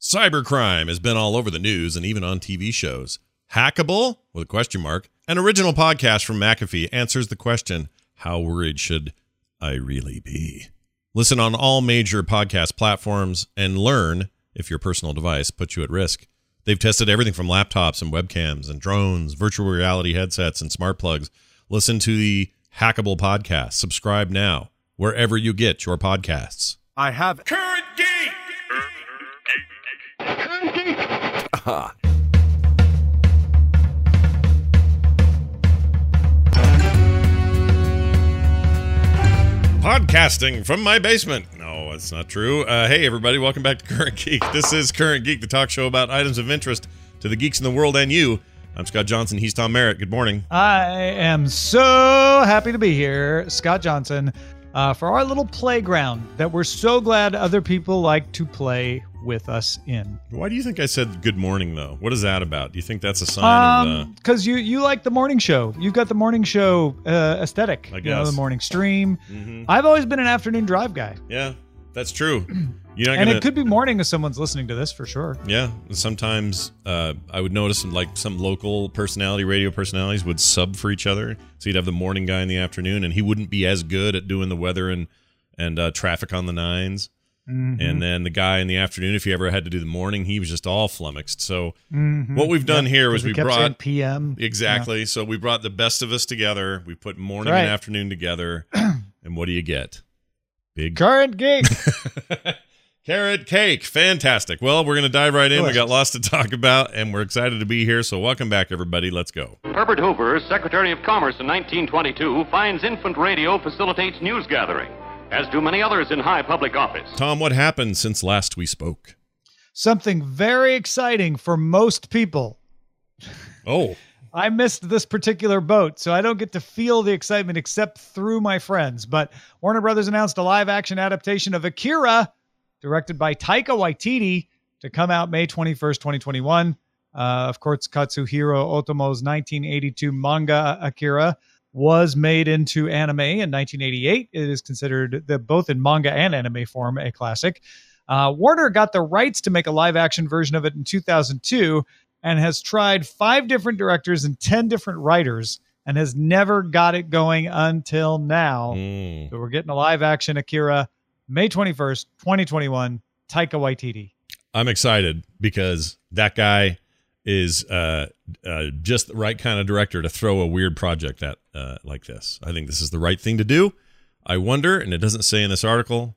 Cybercrime has been all over the news and even on TV shows. Hackable? With a question mark. An original podcast from McAfee answers the question, how worried should I really be? Listen on all major podcast platforms and learn if your personal device puts you at risk. They've tested everything from laptops and webcams and drones, virtual reality headsets and smart plugs. Listen to the Hackable podcast. Subscribe now, wherever you get your podcasts. I have Current Geek! Podcasting from my basement. No, that's not true. Hey, everybody. Welcome back to Current Geek. This is Current Geek, the talk show about items of interest to the geeks in the world and you. I'm Scott Johnson. He's Tom Merritt. Good morning. I am so happy to be here, Scott Johnson, for our little playground that we're so glad other people like to play with us in. Why do you think I said good morning, though? What is that about? Do you think that's a sign of... Because you like the morning show. You've got the morning show aesthetic. I guess. You know, the morning stream. Mm-hmm. I've always been an afternoon drive guy. Yeah, that's true. You're not And gonna... it could be morning if someone's listening to this, for sure. Yeah, sometimes I would notice some local radio personalities would sub for each other. So you'd have the morning guy in the afternoon, and he wouldn't be as good at doing the weather and traffic on the nines. Mm-hmm. And then the guy in the afternoon, if he ever had to do the morning, he was just all flummoxed. So what we've done here was we kept saying brought PM. Exactly. Yeah. So we brought the best of us together. We put morning and afternoon together. And what do you get? Big Current Geek. Carrot cake. Fantastic. Well, we're going to dive right in. We got lots to talk about, and we're excited to be here. So welcome back, everybody. Let's go. Herbert Hoover, Secretary of Commerce in 1922, finds infant radio facilitates news gathering, as do many others in high public office. Tom, what happened since last we spoke? Something very exciting for most people. Oh. I missed this particular boat, so I don't get to feel the excitement except through my friends. But Warner Brothers announced a live-action adaptation of Akira, directed by Taika Waititi, to come out May 21st, 2021. Of course, Katsuhiro Otomo's 1982 manga Akira was made into anime in 1988. It is considered both in manga and anime form a classic. Warner got the rights to make a live-action version of it in 2002 and has tried 5 different directors and 10 different writers and has never got it going until now. So we're getting a live-action Akira May 21st, 2021, Taika Waititi. I'm excited because that guy is just the right kind of director to throw a weird project at like this. I think this is the right thing to do. I wonder, and it doesn't say in this article,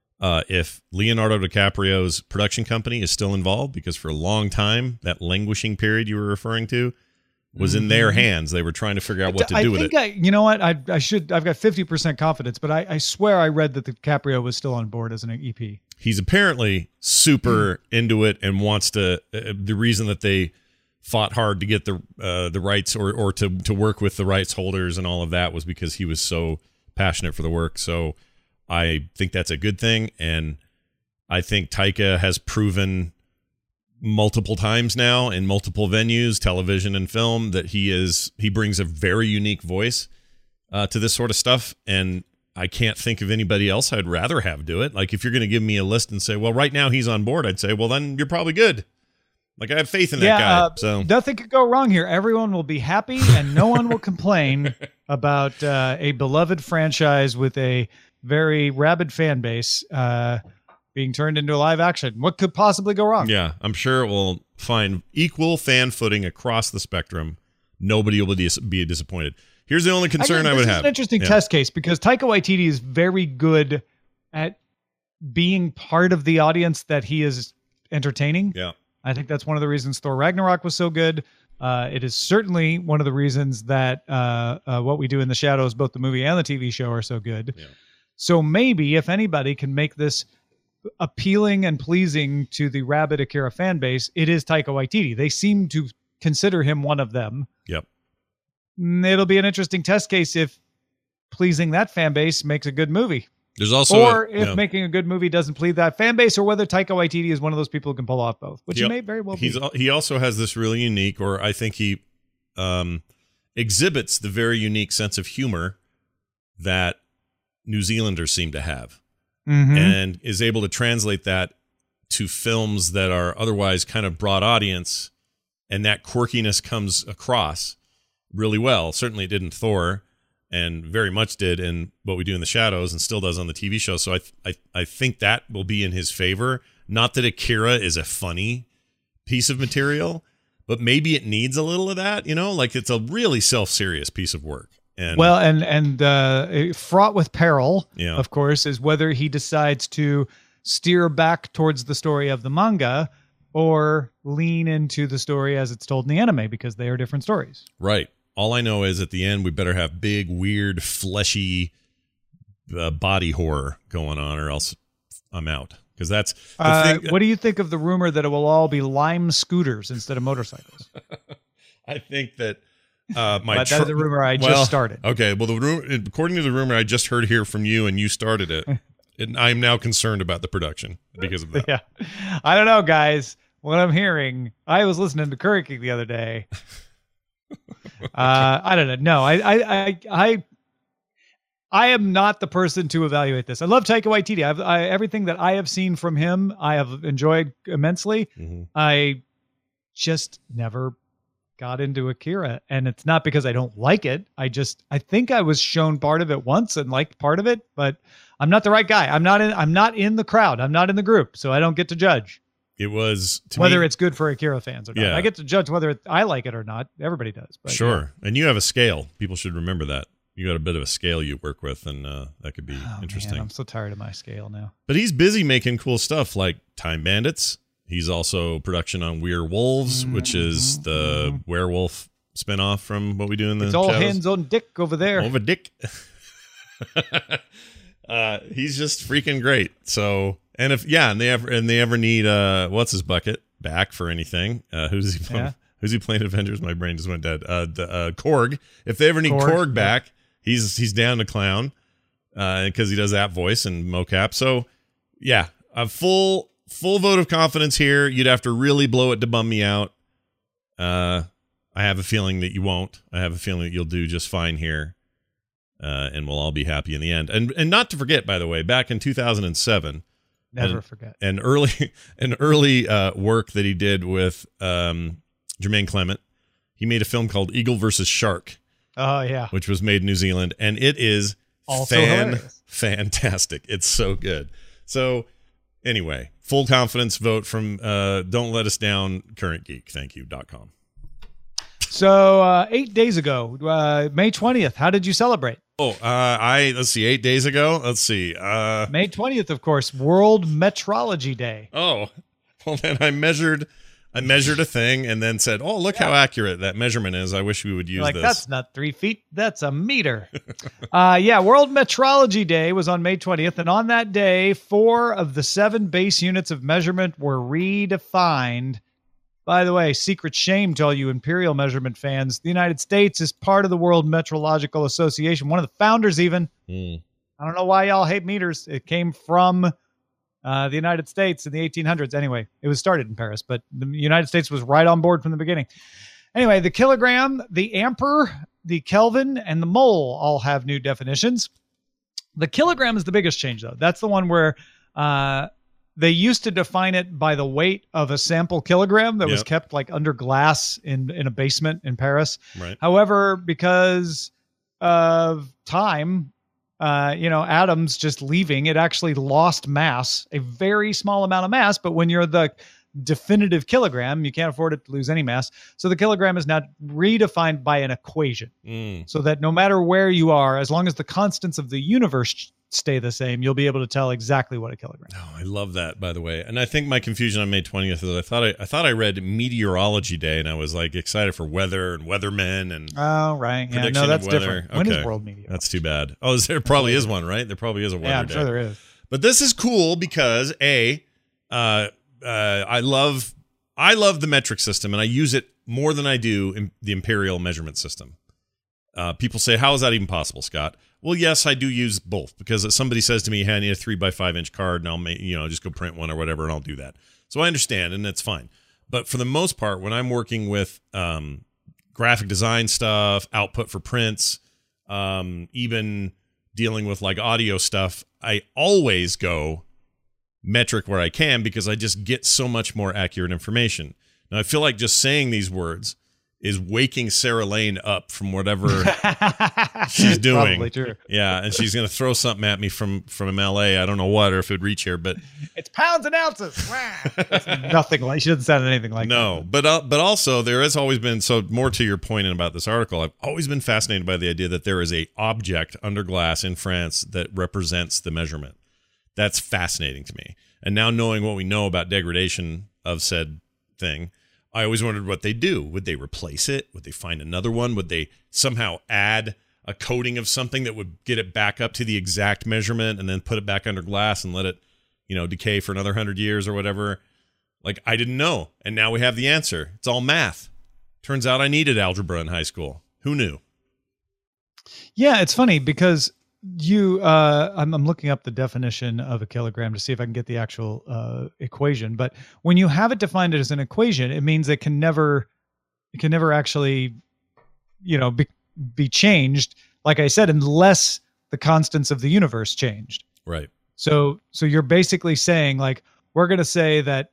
if Leonardo DiCaprio's production company is still involved, because for a long time, that languishing period you were referring to was in their hands. They were trying to figure out what to do with it. You know what? I've got 50% confidence, but I swear I read that DiCaprio was still on board as an EP. He's apparently super into it and wants to. The reason that they fought hard to get the rights or to work with the rights holders and all of that was because he was so passionate for the work. So I think that's a good thing, and I think Taika has proven multiple times now in multiple venues, television and film, that he brings a very unique voice to this sort of stuff, and I can't think of anybody else I'd rather have do it. Like, if you're going to give me a list and say, well, right now he's on board, I'd say, well, then you're probably good. Like, I have faith in that guy. So nothing could go wrong here. Everyone will be happy, and no one will complain about a beloved franchise with a very rabid fan base being turned into a live action. What could possibly go wrong? Yeah, I'm sure it will find equal fan footing across the spectrum. Nobody will be disappointed. Here's the only concern I would have. This is an interesting test case because Taika Waititi is very good at being part of the audience that he is entertaining. Yeah. I think that's one of the reasons Thor Ragnarok was so good. It is certainly one of the reasons that What We Do in the Shadows, both the movie and the TV show, are so good. Yeah. So maybe if anybody can make this appealing and pleasing to the rabid Akira fan base, it is Taika Waititi. They seem to consider him one of them. Yep. It'll be an interesting test case if pleasing that fan base makes a good movie. There's also if making a good movie doesn't please that fan base, or whether Taika Waititi is one of those people who can pull off both, which he may very well be. He also has this really unique, or I think he exhibits the very unique sense of humor that New Zealanders seem to have, and is able to translate that to films that are otherwise kind of broad audience, and that quirkiness comes across really well. Certainly it did in Thor, and very much did in What We Do in the Shadows, and still does on the TV show. So I think that will be in his favor. Not that Akira is a funny piece of material, but maybe it needs a little of that, like it's a really self-serious piece of work. And fraught with peril, Yeah. of course, is whether he decides to steer back towards the story of the manga or lean into the story as it's told in the anime, because they are different stories. Right. All I know is at the end, we better have big, weird, fleshy body horror going on, or else I'm out. Because that's the thing. What do you think of the rumor that it will all be Lime scooters instead of motorcycles? I think that That is a rumor I just started. Okay, well, according to the rumor I just heard here from you, and you started it, and I'm now concerned about the production because of that. Yeah, I don't know, guys. What I'm hearing, I was listening to Curry King the other day. I don't know. No, I am not the person to evaluate this. I love Taika Waititi. Everything that I have seen from him, I have enjoyed immensely. Mm-hmm. I just never got into Akira, and it's not because I don't like it. I think I was shown part of it once and liked part of it, but I'm not the right guy. I'm not in the crowd. I'm not in the group, so I don't get to judge. It was whether it's good for Akira fans or not. Yeah. I get to judge whether I like it or not. Everybody does. But sure. Yeah. And you have a scale. People should remember that. You got a bit of a scale you work with, and that could be interesting. Man, I'm so tired of my scale now. But he's busy making cool stuff like Time Bandits. He's also production on Weird Wolves, which is the werewolf spinoff from What We Do in the Shadows. It's all hands on Dick over there. Over Dick. He's just freaking great. So, and they ever need what's his bucket back for anything? Who's he playing Avengers? My brain just went dead. Korg. If they ever need Korg back, he's down to clown because he does that voice and mocap. So, yeah, a full vote of confidence here. You'd have to really blow it to bum me out. I have a feeling that you won't. I have a feeling that you'll do just fine here. And we'll all be happy in the end. And not to forget, by the way, back in 2007, never forget an early work that he did with Jermaine Clement. He made a film called Eagle versus Shark. Oh yeah, which was made in New Zealand, and it is also fantastic. It's so good. So anyway, full confidence vote from Don't Let Us Down, Current Geek. Thank you.com. So 8 days ago, May 20th, how did you celebrate? Oh, let's see, 8 days ago. Let's see. May 20th, of course, World Metrology Day. Oh, well then I measured a thing and then said, "Oh, look how accurate that measurement is. I wish we would use this." That's not 3 feet. That's a meter. World Metrology Day was on May 20th. And on that day, 4 of the 7 base units of measurement were redefined. By the way, secret shame to all you imperial measurement fans. The United States is part of the World Metrological Association. One of the founders even. I don't know why y'all hate meters. It came from the United States in the 1800s. Anyway, it was started in Paris, but the United States was right on board from the beginning. Anyway, the kilogram, the ampere, the Kelvin, and the mole all have new definitions. The kilogram is the biggest change, though. That's the one where they used to define it by the weight of a sample kilogram that was kept like under glass in a basement in Paris. Right. However, because of time, atoms just leaving, it actually lost mass, a very small amount of mass. But when you're the definitive kilogram, you can't afford it to lose any mass. So the kilogram is now redefined by an equation so that no matter where you are, as long as the constants of the universe stay the same, you'll be able to tell exactly what a kilogram is. Oh, I love that, by the way. And I think my confusion on May 20th is I thought I read Meteorology Day, and I was like excited for weather and weathermen and right. Yeah, no, that's different. When is World Meteorology? That's too bad. Oh, there probably is one, right? There probably is a weather day. Yeah, I'm sure there is. But this is cool because I love the metric system, and I use it more than I do in the imperial measurement system. People say, how is that even possible, Scott? Well, yes, I do use both because somebody says to me, hey, I need a 3x5 inch card, and I'll just go print one or whatever, and I'll do that. So I understand, and that's fine. But for the most part, when I'm working with graphic design stuff, output for prints, even dealing with like audio stuff, I always go metric where I can, because I just get so much more accurate information. Now, I feel like just saying these words is waking Sarah Lane up from whatever she's doing. Probably true. Yeah, and she's going to throw something at me from LA. I don't know what, or if it would reach here, but it's pounds and ounces. That's nothing like, she doesn't sound anything like no, that. But also there has always been, so more to your point about this article, I've always been fascinated by the idea that there is a object under glass in France that represents the measurement. That's fascinating to me. And now knowing what we know about degradation of said thing, I always wondered what they do. Would they replace it? Would they find another one? Would they somehow add a coating of something that would get it back up to the exact measurement and then put it back under glass and let it, decay for another 100 years or whatever? Like, I didn't know. And now we have the answer. It's all math. Turns out I needed algebra in high school. Who knew? Yeah, it's funny because I'm looking up the definition of a kilogram to see if I can get the actual equation. But when you have it defined as an equation, it means it can never actually, be changed. Like I said, unless the constants of the universe changed. Right. So you're basically saying, like, we're going to say that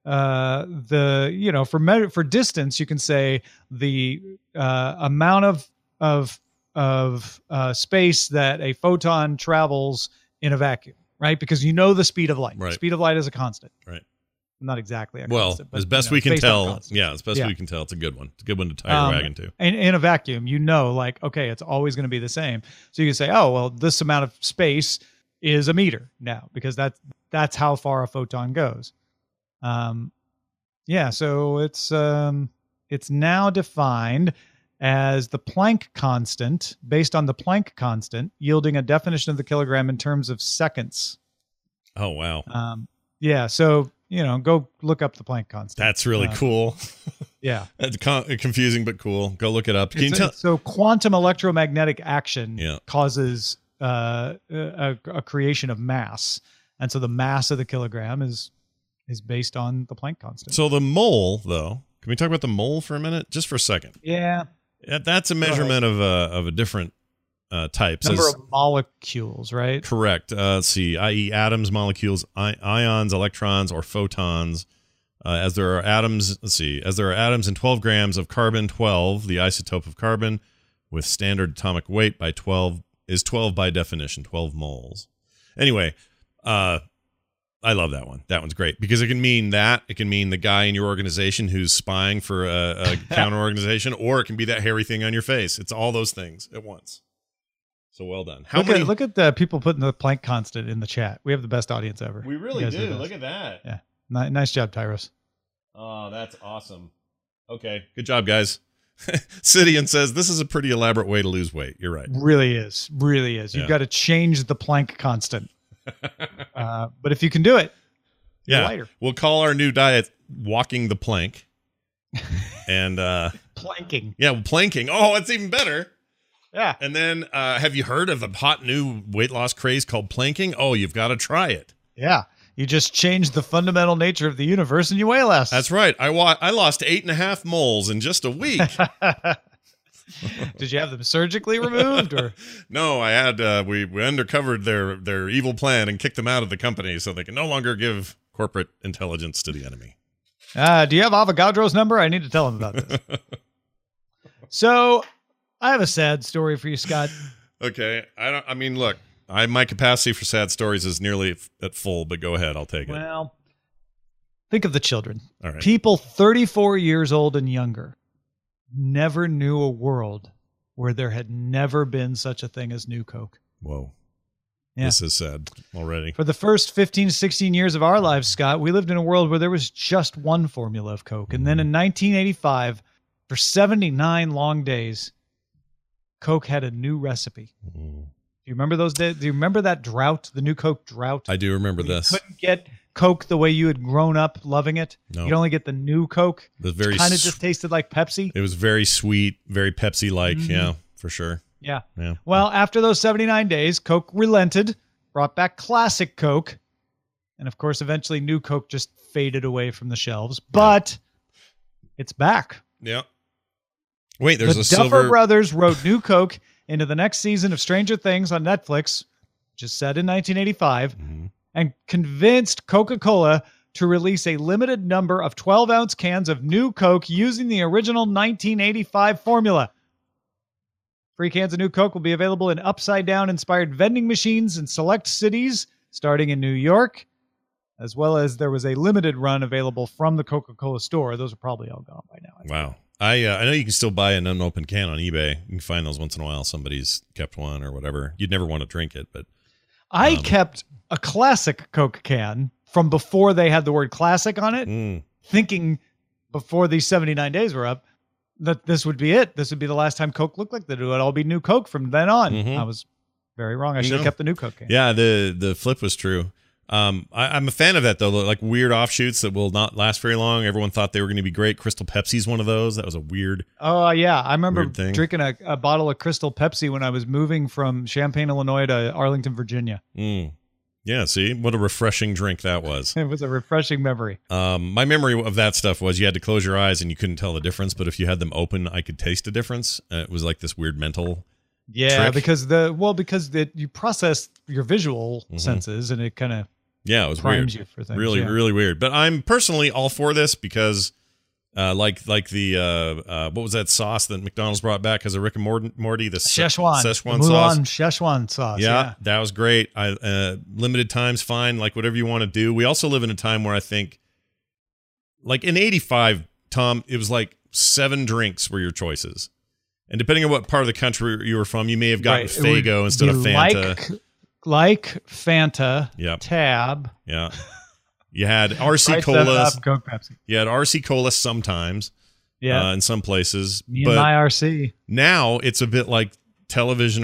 for distance, you can say the amount of space that a photon travels in a vacuum, right? Because the speed of light. Right. The speed of light is a constant. Right. Not exactly a well, constant. But, as best we can tell. Yeah, as best Yeah. we can tell, it's a good one. It's a good one to tie your wagon to. And in a vacuum, like, okay, it's always going to be the same. So you can say, oh, well, this amount of space is a meter now, because that's how far a photon goes. So it's now defined as the Planck constant, based on the Planck constant, yielding a definition of the kilogram in terms of seconds. Oh, wow. So, go look up the Planck constant. That's really cool. Yeah. It's confusing, but cool. Go look it up. Can you tell? So quantum electromagnetic action Yeah. causes a creation of mass. And so the mass of the kilogram is based on the Planck constant. So the mole, though, can we talk about the mole for a minute? Just for a second. Yeah. That's a measurement of a different type. Number of molecules, right? Correct. Let's see, i.e. atoms, molecules, ions, electrons, or photons. As there are atoms in 12 grams of carbon-12, the isotope of carbon with standard atomic weight by 12 is 12 by definition, 12 moles. Anyway, I love that one. That one's great because it can mean that. It can mean the guy in your organization who's spying for a counter organization, or it can be that hairy thing on your face. It's all those things at once. So well done. Look at the people putting the Planck constant in the chat. We have the best audience ever. We really do. Look at that. Yeah. Nice job, Tyros. Oh, that's awesome. Okay. Good job, guys. Sidian says this is a pretty elaborate way to lose weight. You're right. Really is. You've got to change the Planck constant. But if you can do it, you're lighter. We'll call our new diet walking the plank. And planking. Yeah, planking. Oh, it's even better. Yeah. And then have you heard of the hot new weight loss craze called planking? Oh, you've got to try it. Yeah. You just change the fundamental nature of the universe and you weigh less. That's right. I lost 8.5 moles in just a week. Did you have them surgically removed, or? No, I had we undercovered their evil plan and kicked them out of the company so they can no longer give corporate intelligence to the enemy. Do you have Avogadro's number? I need to tell him about this. So, I have a sad story for you, Scott. Okay. Look, my capacity for sad stories is nearly at full, but go ahead, I'll take it. Well, think of the children. All right. People 34 years old and younger never knew a world where there had never been such a thing as New Coke. Whoa. Yeah. This is sad already. For the first 15, 16 years of our lives, Scott, we lived in a world where there was just one formula of Coke. And then in 1985, for 79 long days, Coke had a new recipe. Do you remember those days? Do you remember that drought, the New Coke drought? I do remember this. You couldn't get Coke the way you had grown up loving it. No. You'd only get the New Coke. It was very kind of just tasted like Pepsi. It was very sweet, very Pepsi-like. Mm-hmm. Yeah, for sure. Yeah. Yeah. Well, after those 79 days, Coke relented, brought back classic Coke, and of course, eventually New Coke just faded away from the shelves. But it's back. Yeah. Wait, there's the a Duffer silver... Brothers wrote New Coke into the next season of Stranger Things on Netflix, which is set in 1985, and convinced Coca-Cola to release a limited number of 12-ounce cans of new Coke using the original 1985 formula. Free cans of new Coke will be available in upside-down inspired vending machines in select cities, starting in New York, as well as there was a limited run available from the Coca-Cola store. Those are probably all gone by now. Wow. I know you can still buy an unopened can on eBay. You can find those once in a while. Somebody's kept one or whatever. You'd never want to drink it, but I kept a classic Coke can from before they had the word classic on it, thinking before these 79 days were up that this would be it. This would be the last time Coke looked like that. It would all be new Coke from then on. I was very wrong. I should have kept the new Coke can. Yeah, the flip was true. I'm a fan of that, though. Like weird offshoots that will not last very long. Everyone thought they were going to be great. Crystal Pepsi's one of those. That was a weird. Oh, yeah. I remember drinking a bottle of Crystal Pepsi when I was moving from Champaign, Illinois to Arlington, Virginia. Yeah, see? What a refreshing drink that was. It was a refreshing memory. My memory of that stuff was you had to close your eyes and you couldn't tell the difference, but if you had them open, I could taste a difference. It was like this weird mental trick. because you process your visual senses and it kind of it was primes weird. You for things. Really, really weird. But I'm personally all for this because like the what was that sauce that McDonald's brought back as a Rick and Morty? The Szechuan sauce. Szechuan sauce. Yeah, that was great. Limited times, fine. Like whatever you want to do. We also live in a time where I think, like in '85, Tom, it was like 7 drinks were your choices, and depending on what part of the country you were from, you may have gotten Faygo instead of Fanta. Like Fanta, Tab. Yeah. You had RC Cola. Coke, Pepsi. You had RC Cola sometimes. Yeah. In some places. Me and my RC. Now it's a bit like television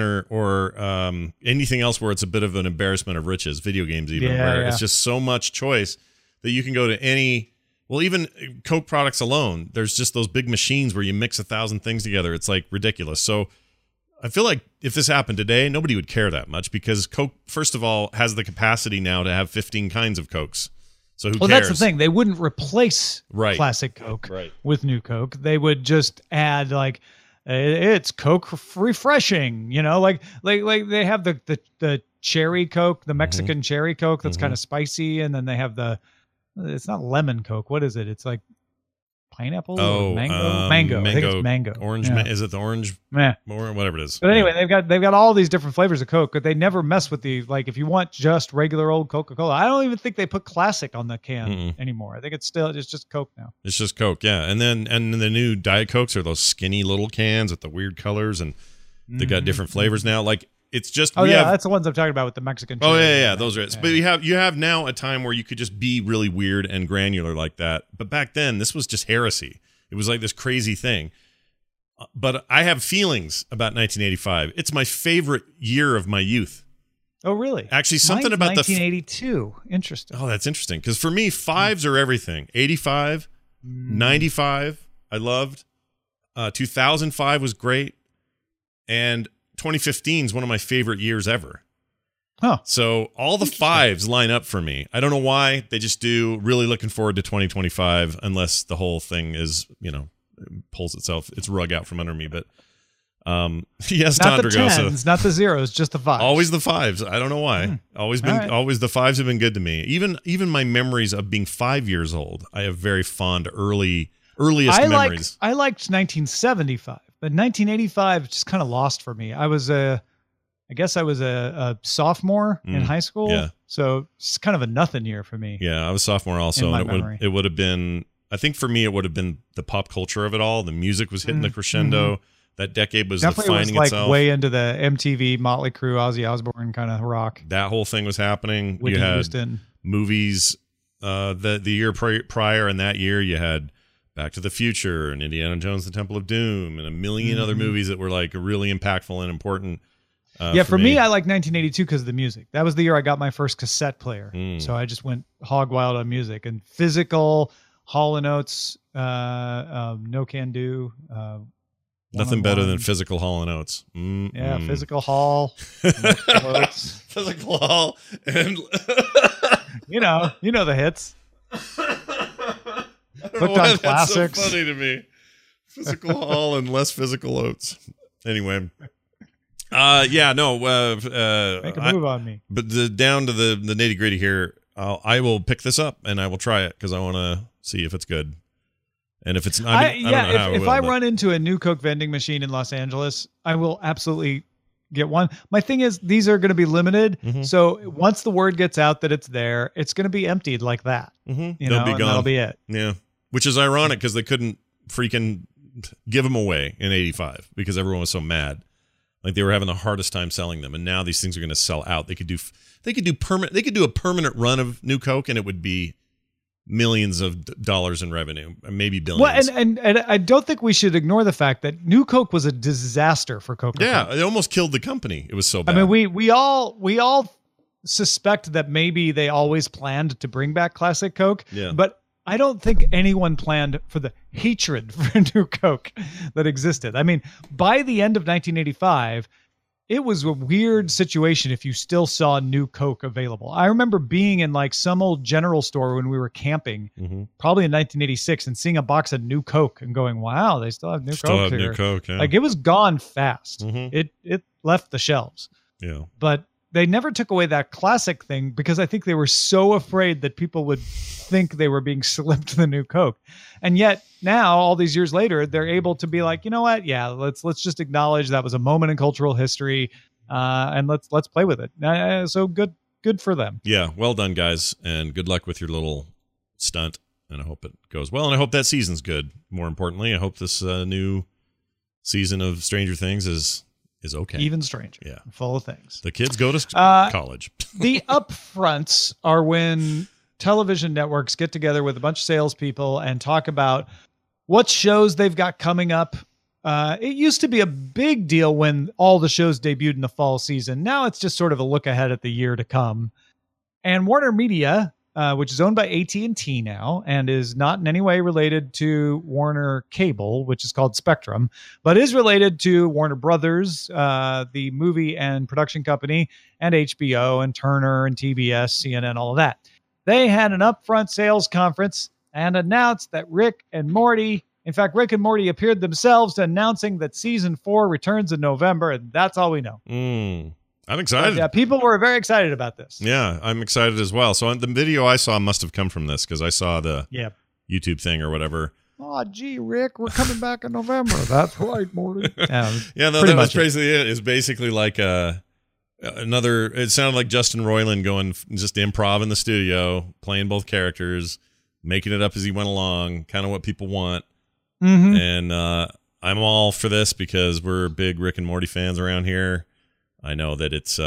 or anything else where it's a bit of an embarrassment of riches, video games even, where it's just so much choice that you can go to any, well, even Coke products alone, there's just those big machines where you mix 1,000 things together. It's like ridiculous. So I feel like if this happened today, nobody would care that much because Coke, first of all, has the capacity now to have 15 kinds of Cokes. So who cares? That's the thing. They wouldn't replace classic Coke with new Coke. They would just add like it's Coke refreshing, like they have the cherry Coke, the Mexican cherry Coke that's kind of spicy, and then they have it's not lemon Coke. What is it? It's like pineapple or mango. I think it's mango. Orange. Yeah. Is it the orange? Or whatever it is. But anyway, they've got all these different flavors of Coke, but they never mess with if you want just regular old Coca-Cola. I don't even think they put classic on the can anymore. I think it's just Coke now. It's just Coke, yeah. And then the new Diet Cokes are those skinny little cans with the weird colors, and they got different flavors now. Like it's just that's the ones I'm talking about with the Mexican. Those are it. But you have now a time where you could just be really weird and granular like that. But back then, this was just heresy. It was like this crazy thing. But I have feelings about 1985. It's my favorite year of my youth. Oh, really? Actually, something about 1982. Interesting. Oh, that's interesting. Because for me, fives are everything. 85, 95, I loved. 2005 was great. And 2015 is one of my favorite years ever. Huh. So all the fives line up for me. I don't know why. They just do. Really looking forward to 2025, unless the whole thing is, pulls its rug out from under me. But yes, not Tom the tens, not the zeros, just the fives. Always the fives. I don't know why. Always the fives have been good to me. Even my memories of being 5 years old, I have very fond earliest memories. I liked 1975. But 1985 just kind of lost for me. I guess I was a sophomore in high school. Yeah. So it's kind of a nothing year for me. Yeah, I was sophomore also. And it would have been, I think for me, it would have been the pop culture of it all. The music was hitting the crescendo. That decade was definitely was itself. Way into the MTV, Motley Crue, Ozzy Osbourne kind of rock. That whole thing was happening. Whitney you had Houston. Movies the year prior, and that year you had Back to the Future and Indiana Jones, The Temple of Doom, and a million other movies that were like really impactful and important. For me, I like 1982 because of the music. That was the year I got my first cassette player. So I just went hog wild on music and physical, Hall & Oates, No Can Do. Nothing better than physical Hall & Oates. Yeah, physical Hall. Oates. Physical Hall. And you know the hits. Looked on classics. That's so funny to me. Physical Hall and less physical Oats. Anyway, Yeah, no. Make a move on me. But down to the nitty gritty here, I will pick this up and I will try it because I want to see if it's good. And if it's not, I don't know how if I run into a new Coke vending machine in Los Angeles, I will absolutely get one. My thing is, these are going to be limited. Mm-hmm. So once the word gets out that it's there, it's going to be emptied like that. Mm-hmm. You know, be and gone. that'll be it. Yeah. Which is ironic because they couldn't freaking give them away in 85 because everyone was so mad. Like they were having the hardest time selling them. And now these things are going to sell out. They could do a permanent run of New Coke and it would be millions of dollars in revenue, maybe billions. Well, and I don't think we should ignore the fact that New Coke was a disaster for Coca-Cola. Yeah, it almost killed the company. It was so bad. I mean, we all suspect that maybe they always planned to bring back Classic Coke. Yeah. But I don't think anyone planned for the hatred for New Coke that existed. I mean, by the end of 1985, it was a weird situation if you still saw New Coke available. I remember being in like some old general store when we were camping, probably in 1986, and seeing a box of New Coke and going, "Wow, they still have New Coke here." New Coke, yeah. Like it was gone fast. It left the shelves. Yeah. But they never took away that classic thing because I think they were so afraid that people would think they were being slipped the New Coke. And yet now, all these years later, they're able to be like, you know what? Yeah, let's just acknowledge that was a moment in cultural history, and let's play with it. So good for them. Yeah, well done, guys, and good luck with your little stunt. And I hope it goes well, and I hope that season's good. More importantly, I hope this new season of Stranger Things is okay. Even stranger. Yeah. Full of things. The kids go to college. The upfronts are when television networks get together with a bunch of salespeople and talk about what shows they've got coming up. It used to be a big deal when all the shows debuted in the fall season. Now it's just sort of a look ahead at the year to come. And Warner Media, which is owned by AT&T now and is not in any way related to Warner Cable, which is called Spectrum, but is related to Warner Brothers, the movie and production company, and HBO and Turner and TBS, CNN, all of that. They had an upfront sales conference and announced that Rick and Morty appeared themselves announcing that season 4 returns in November, and that's all we know. I'm excited. But yeah, people were very excited about this. Yeah, I'm excited as well. So the video I saw must have come from this because I saw the YouTube thing or whatever. Oh, gee, Rick, we're coming back in November. That's right, Morty. Yeah, no, that was basically it. It's basically like another. It sounded like Justin Roiland going just improv in the studio, playing both characters, making it up as he went along, kind of what people want. And I'm all for this because we're big Rick and Morty fans around here. I know that it's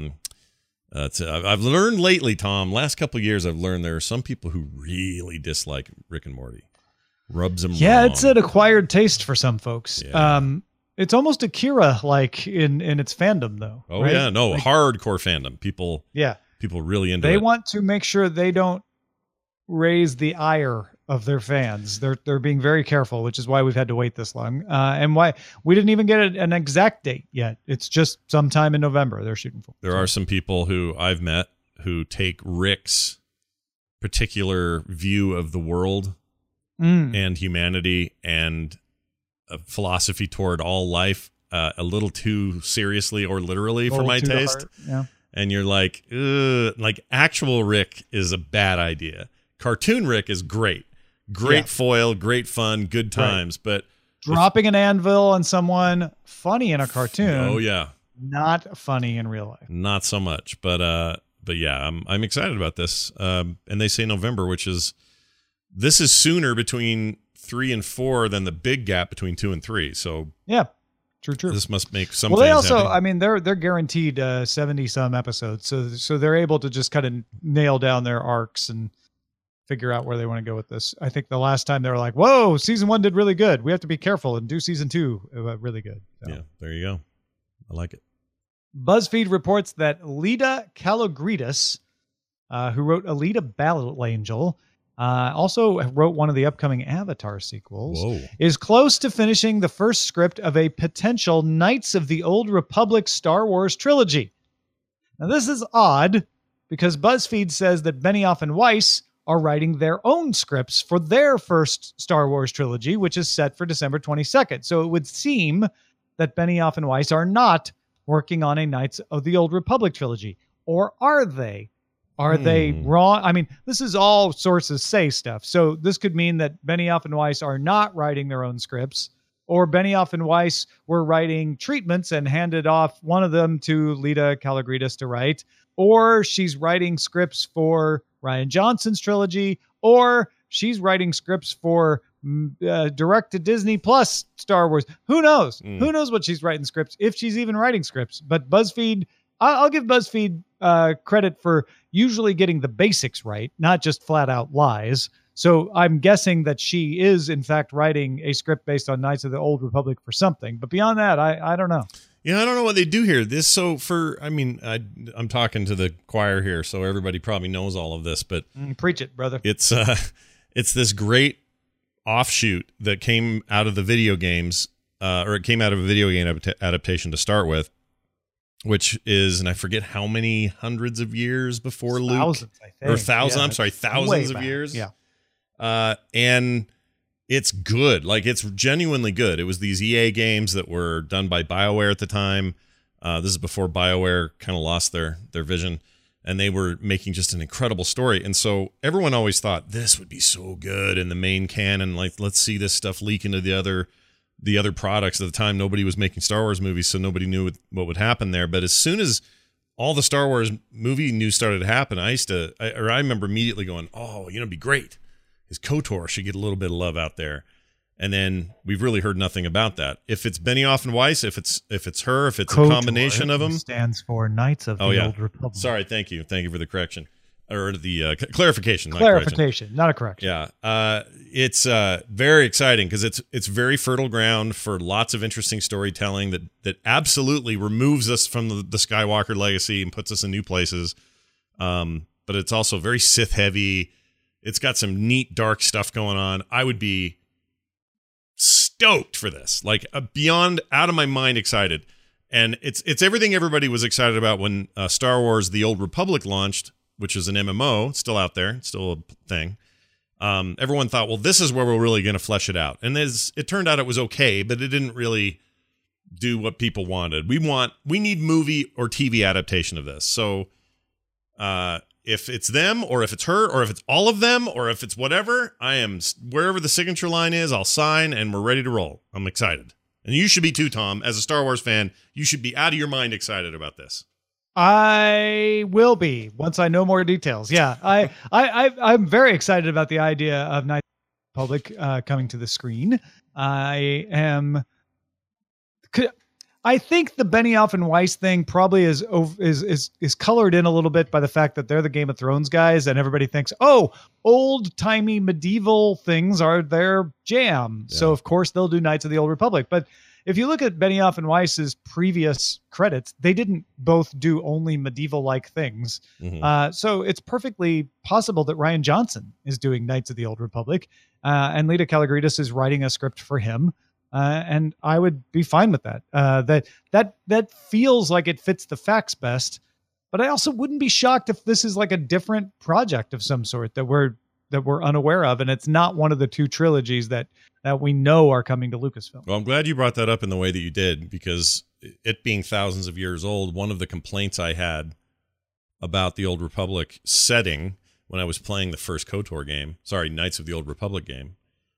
I've learned lately, Tom, last couple of years, I've learned there are some people who really dislike Rick and Morty. Rubs them wrong. It's an acquired taste for some folks. Yeah. It's almost Akira-like in its fandom, though. Oh, right? yeah. No, like, hardcore fandom. People really into it. They want to make sure they don't raise the ire of their fans. They're being very careful, which is why we've had to wait this long, and why we didn't even get an exact date yet. It's just sometime in November they're shooting for. There are some people who I've met who take Rick's particular view of the world and humanity and a philosophy toward all life a little too seriously or literally for my taste. Yeah. And you're like, ugh, like actual Rick is a bad idea. Cartoon Rick is great. Great foil, great fun, good times. Right. But dropping an anvil on someone, funny in a cartoon. Oh yeah. Not funny in real life. Not so much. But yeah, I'm excited about this. And they say November, this is sooner between 3 and 4 than the big gap between 2 and 3. So yeah. True. This must make some. Well, they also, happy. I mean, they're guaranteed 70 some episodes, so they're able to just kind of nail down their arcs and figure out where they want to go with this. I think the last time they were like, "Whoa, season 1 did really good. We have to be careful and do season 2 really good." So. Yeah, there you go. I like it. BuzzFeed reports that Lita Kalogridis, who wrote Alita Battle Angel, also wrote one of the upcoming Avatar sequels, is close to finishing the first script of a potential Knights of the Old Republic Star Wars trilogy. Now, this is odd because BuzzFeed says that Benioff and Weiss are writing their own scripts for their first Star Wars trilogy, which is set for December 22nd. So it would seem that Benioff and Weiss are not working on a Knights of the Old Republic trilogy? Or are they? Are they wrong? I mean, this is all sources say stuff. So this could mean that Benioff and Weiss are not writing their own scripts, or Benioff and Weiss were writing treatments and handed off one of them to Lita Kalogridis to write, or she's writing scripts for Rian Johnson's trilogy, or she's writing scripts for direct to Disney Plus Star Wars. Who knows? Who knows what she's writing scripts, if she's even writing scripts. But BuzzFeed, I'll give BuzzFeed credit for usually getting the basics right, not just flat out lies. So I'm guessing that she is, in fact, writing a script based on Knights of the Old Republic for something. But beyond that, I don't know. Yeah, I don't know what they do here. I'm talking to the choir here, so everybody probably knows all of this, but preach it, brother. It's this great offshoot that came out of the video games, or it came out of a video game adaptation to start with, which is, and I forget how many hundreds of years before Luke, thousands, I think. Or thousands. Yeah, I'm sorry, thousands of years. Yeah. And it's good. Like, it's genuinely good. It was these EA games that were done by BioWare at the time. This is before BioWare kind of lost their vision, and they were making just an incredible story. And so everyone always thought this would be so good in the main canon. Like, let's see this stuff leak into the other products. At the time, nobody was making Star Wars movies, so nobody knew what would happen there. But as soon as all the Star Wars movie news started to happen, I remember immediately going, oh, it'd be great. His KOTOR should get a little bit of love out there. And then we've really heard nothing about that. If it's Benioff and Weiss, if it's her, if it's KOTOR, a combination of them, stands for Knights of the Old Republic. Sorry, thank you for the correction, or the clarification. Clarification, not a correction. Yeah, it's very exciting because it's very fertile ground for lots of interesting storytelling that absolutely removes us from the Skywalker legacy and puts us in new places. But it's also very Sith heavy. It's got some neat dark stuff going on. I would be stoked for this, like beyond out of my mind excited. And it's everything everybody was excited about when Star Wars: The Old Republic launched, which is an MMO, still out there, still a thing. Everyone thought, well, this is where we're really going to flesh it out. And it turned out it was okay, but it didn't really do what people wanted. We need movie or TV adaptation of this. So if it's them, or if it's her, or if it's all of them, or if it's whatever, I am wherever the signature line is, I'll sign, and we're ready to roll. I'm excited. And you should be too, Tom. As a Star Wars fan, you should be out of your mind excited about this. I will be once I know more details. Yeah, I'm very excited about the idea of Knights of the Republic coming to the screen. I think the Benioff and Weiss thing probably is colored in a little bit by the fact that they're the Game of Thrones guys, and everybody thinks, oh, old-timey medieval things are their jam. Yeah. So, of course, they'll do Knights of the Old Republic. But if you look at Benioff and Weiss's previous credits, they didn't both do only medieval-like things. Mm-hmm. So it's perfectly possible that Rian Johnson is doing Knights of the Old Republic, and Lita Kalogridis is writing a script for him. And I would be fine with that. That feels like it fits the facts best. But I also wouldn't be shocked if this is like a different project of some sort that we're unaware of, and it's not one of the two trilogies that we know are coming to Lucasfilm. Well, I'm glad you brought that up in the way that you did, because it being thousands of years old, one of the complaints I had about the Old Republic setting when I was playing the first KOTOR game, Knights of the Old Republic game,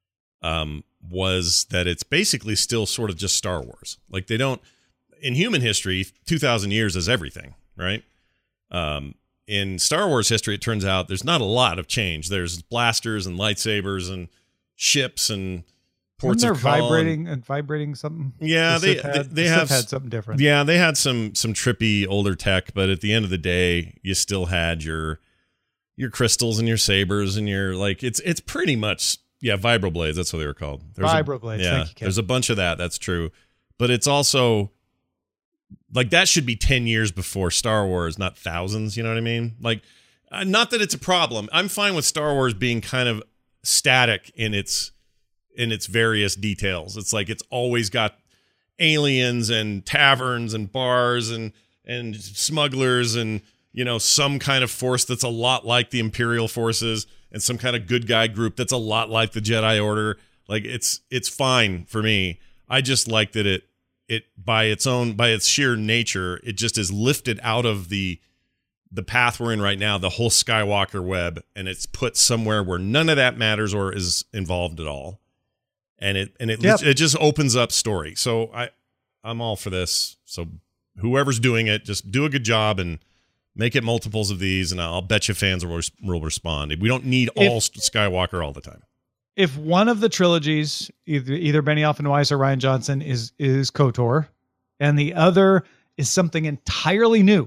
was that it's basically still sort of just Star Wars. Like, they don't, in human history, 2,000 years is everything, right? In Star Wars history, it turns out there's not a lot of change. There's blasters and lightsabers and ships and ports of call. Vibrating something. Yeah, they have had something different. Yeah, they had some trippy older tech, but at the end of the day, you still had your crystals and your sabers and your, like, it's pretty much. Yeah, vibroblades. That's what they were called. Vibroblades. Yeah, thank you, Ken. There's a bunch of that. That's true. But it's also, like, that should be 10 years before Star Wars, not thousands. You know what I mean? Like, not that it's a problem. I'm fine with Star Wars being kind of static in its various details. It's like it's always got aliens and taverns and bars and smugglers and, some kind of force that's a lot like the Imperial forces, and some kind of good guy group that's a lot like the Jedi Order. Like, it's fine for me. I just like that by its sheer nature, it just is lifted out of the path we're in right now, the whole Skywalker web, and it's put somewhere where none of that matters or is involved at all. And it just opens up story. So I'm all for this. So whoever's doing it, just do a good job and make it multiples of these, and I'll bet you fans will respond. We don't need all Skywalker all the time. If one of the trilogies, either Benioff and Weiss or Rian Johnson, is KOTOR, and the other is something entirely new,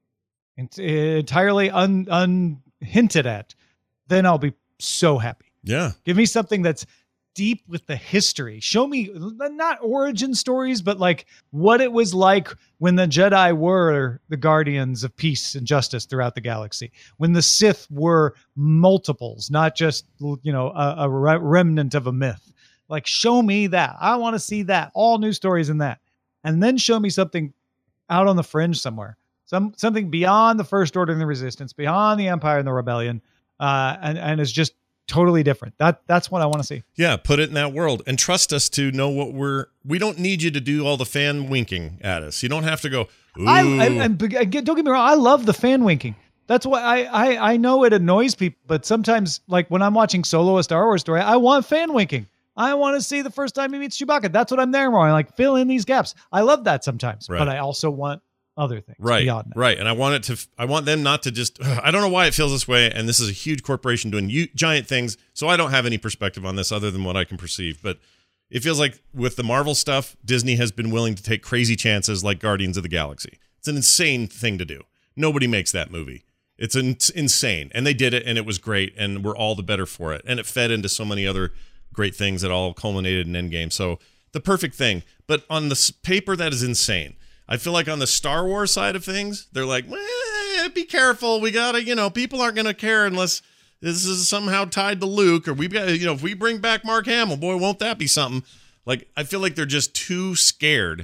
entirely unhinted at, then I'll be so happy. Yeah. Give me something that's deep with the history. Show me not origin stories, but like what it was like when the Jedi were the guardians of peace and justice throughout the galaxy, when the Sith were multiples, not just, a remnant of a myth. Like, show me that. I want to see that. All new stories in that. And then show me something out on the fringe somewhere. Something beyond the First Order and the Resistance, beyond the Empire and the Rebellion, and is just totally different. That's what I want to see. Yeah, put it in that world and trust us to know what we don't need you to do all the fan winking at us. You don't have to go, ooh. Don't get me wrong, I love the fan winking. That's why I know it annoys people, but sometimes, like when I'm watching Solo, a Star Wars story, I want fan winking. I want to see the first time he meets Chewbacca. That's what I'm there for. I like fill in these gaps. I love that sometimes, but I also want other things beyond that. Right. And I want them not to just, I don't know why it feels this way. And this is a huge corporation doing giant things. So I don't have any perspective on this other than what I can perceive. But it feels like with the Marvel stuff, Disney has been willing to take crazy chances like Guardians of the Galaxy. It's an insane thing to do. Nobody makes that movie. It's insane. And they did it and it was great. And we're all the better for it. And it fed into so many other great things that all culminated in Endgame. So the perfect thing. But on the paper, that is insane. I feel like on the Star Wars side of things, they're like, be careful. We got to, people aren't going to care unless this is somehow tied to Luke, or we've got, if we bring back Mark Hamill, boy, won't that be something? Like, I feel like they're just too scared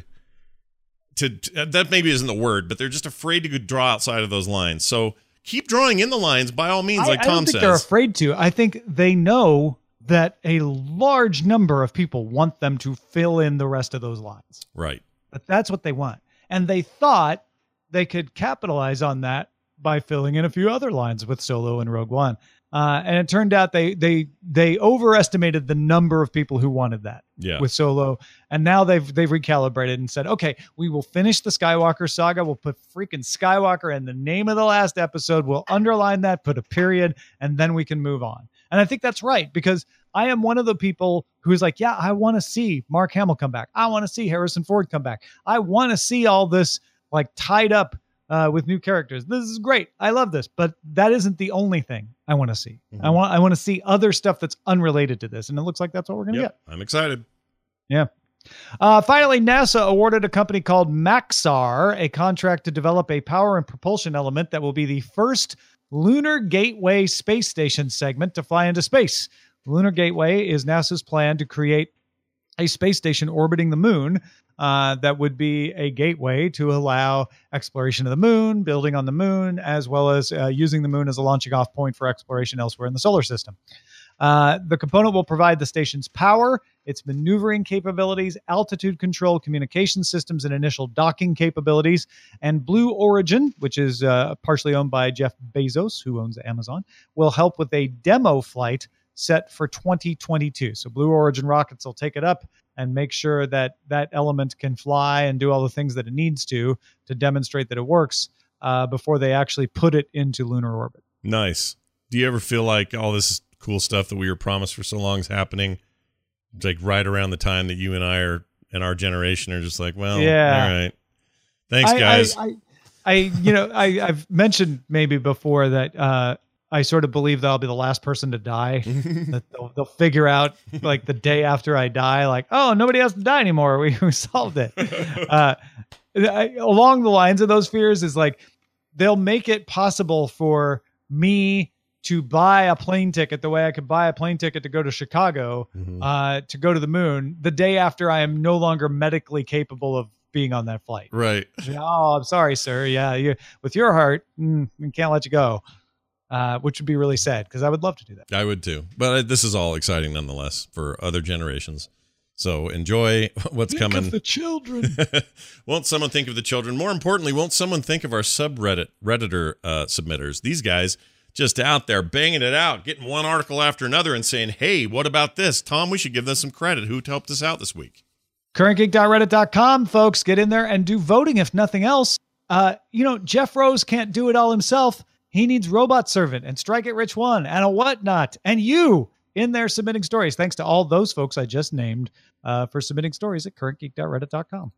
that maybe isn't the word, but they're just afraid to draw outside of those lines. So keep drawing in the lines by all means, like Tom says. I don't think they're afraid to. I think they know that a large number of people want them to fill in the rest of those lines. Right. But that's what they want. And they thought they could capitalize on that by filling in a few other lines with Solo and Rogue One. And it turned out they overestimated the number of people who wanted that with Solo. And now they've recalibrated and said, okay, we will finish the Skywalker saga. We'll put freaking Skywalker in the name of the last episode. We'll underline that, put a period, and then we can move on. And I think that's right, because I am one of the people who's like, yeah, I want to see Mark Hamill come back. I want to see Harrison Ford come back. I want to see all this like tied up with new characters. This is great. I love this, but that isn't the only thing I want to see. Mm-hmm. I want to see other stuff that's unrelated to this, and it looks like that's what we're going to get. I'm excited. Yeah. Finally, NASA awarded a company called Maxar a contract to develop a power and propulsion element that will be the first Lunar Gateway space station segment to fly into space. The Lunar Gateway is NASA's plan to create a space station orbiting the moon that would be a gateway to allow exploration of the moon, building on the moon, as well as using the moon as a launching off point for exploration elsewhere in the solar system. The component will provide the station's power, its maneuvering capabilities, altitude control, communication systems, and initial docking capabilities. And Blue Origin, which is partially owned by Jeff Bezos, who owns Amazon, will help with a demo flight set for 2022. So Blue Origin rockets will take it up and make sure that that element can fly and do all the things that it needs to demonstrate that it works before they actually put it into lunar orbit. Nice. Do you ever feel like all this cool stuff that we were promised for so long is happening? It's like right around the time that you and I are in our generation are just like, well, yeah. All right. Thanks, guys. I've mentioned maybe before that I sort of believe that I'll be the last person to die. That they'll figure out like the day after I die, like, oh, nobody has to die anymore. We solved it. Along the lines of those fears is like, they'll make it possible for me to buy a plane ticket the way I could buy a plane ticket to go to Chicago, to go to the moon the day after I am no longer medically capable of being on that flight. Right. Oh, I'm sorry, sir. Yeah. With your heart, we can't let you go. Which would be really sad because I would love to do that. I would too. But this is all exciting nonetheless for other generations. So enjoy what's Think coming. of the children. Won't someone think of the children? More importantly, won't someone think of our Redditor submitters? These guys just out there banging it out, getting one article after another and saying, hey, what about this? Tom, we should give them some credit. Who helped us out this week? CurrentGeek.reddit.com, folks. Get in there and do voting, if nothing else. Jeff Rose can't do it all himself. He needs Robot Servant and Strike It Rich 1 and a whatnot. And you in there submitting stories. Thanks to all those folks I just named for submitting stories at CurrentGeek.reddit.com.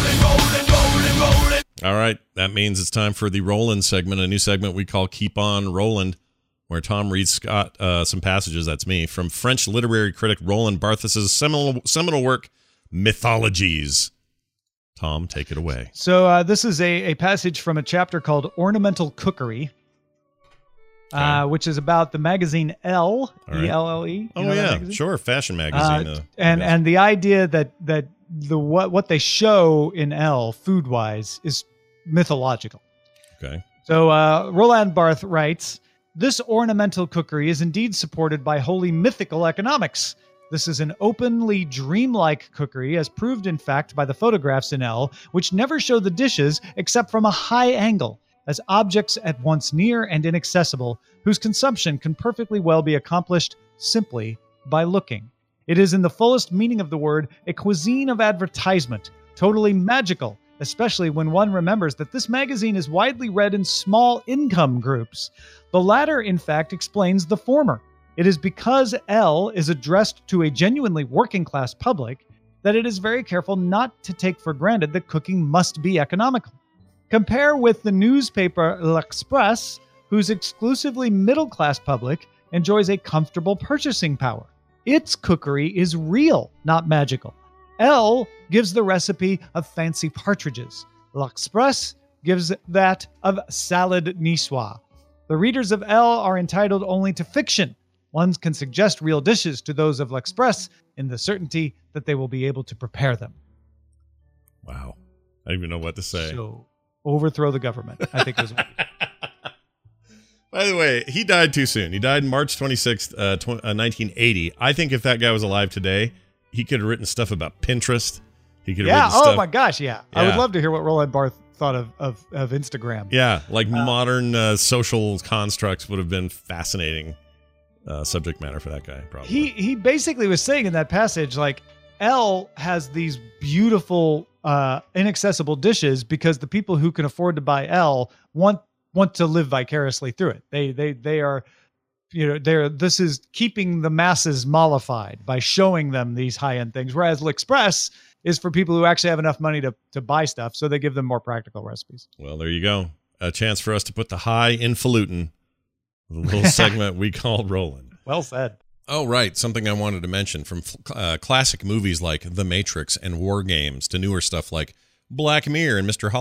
All right. That means it's time for the Roland segment, a new segment we call Keep On Roland, where Tom reads Scott some passages, that's me, from French literary critic Roland Barthes' seminal work, Mythologies. Tom, take it away. So this is a passage from a chapter called Ornamental Cookery, which is about the magazine Elle, right. ELLE. Oh, yeah, sure, fashion magazine. And the idea that what they show in Elle, food-wise, is mythological. Okay. So Roland Barthes writes, this ornamental cookery is indeed supported by wholly mythical economics. This is an openly dreamlike cookery, as proved in fact by the photographs in Elle, which never show the dishes except from a high angle, as objects at once near and inaccessible, whose consumption can perfectly well be accomplished simply by looking. It is, in the fullest meaning of the word, a cuisine of advertisement, totally magical, especially when one remembers that this magazine is widely read in small income groups. The latter, in fact, explains the former. It is because Elle is addressed to a genuinely working-class public that it is very careful not to take for granted that cooking must be economical. Compare with the newspaper L'Express, whose exclusively middle-class public enjoys a comfortable purchasing power. Its cookery is real, not magical. Elle gives the recipe of fancy partridges. L'Express gives that of salad niçoise. The readers of Elle are entitled only to fiction. One can suggest real dishes to those of L'Express in the certainty that they will be able to prepare them. Wow. I don't even know what to say. So, overthrow the government, I think was. By the way, he died too soon. He died March 26th, 1980. I think if that guy was alive today, he could have written stuff about Pinterest. He could have written stuff. Oh my gosh, yeah. I would love to hear what Roland Barthes thought of Instagram. Yeah, like modern social constructs would have been fascinating subject matter for that guy, probably. He basically was saying in that passage, like, Elle has these beautiful, inaccessible dishes because the people who can afford to buy Elle want to live vicariously through it. They are, this is keeping the masses mollified by showing them these high-end things. Whereas L'Express is for people who actually have enough money to buy stuff, so they give them more practical recipes. Well, there you go. A chance for us to put the high in falutin, the little segment we called Roland. Well said. Oh, right. Something I wanted to mention, from classic movies like The Matrix and War Games to newer stuff like Black Mirror and Mr.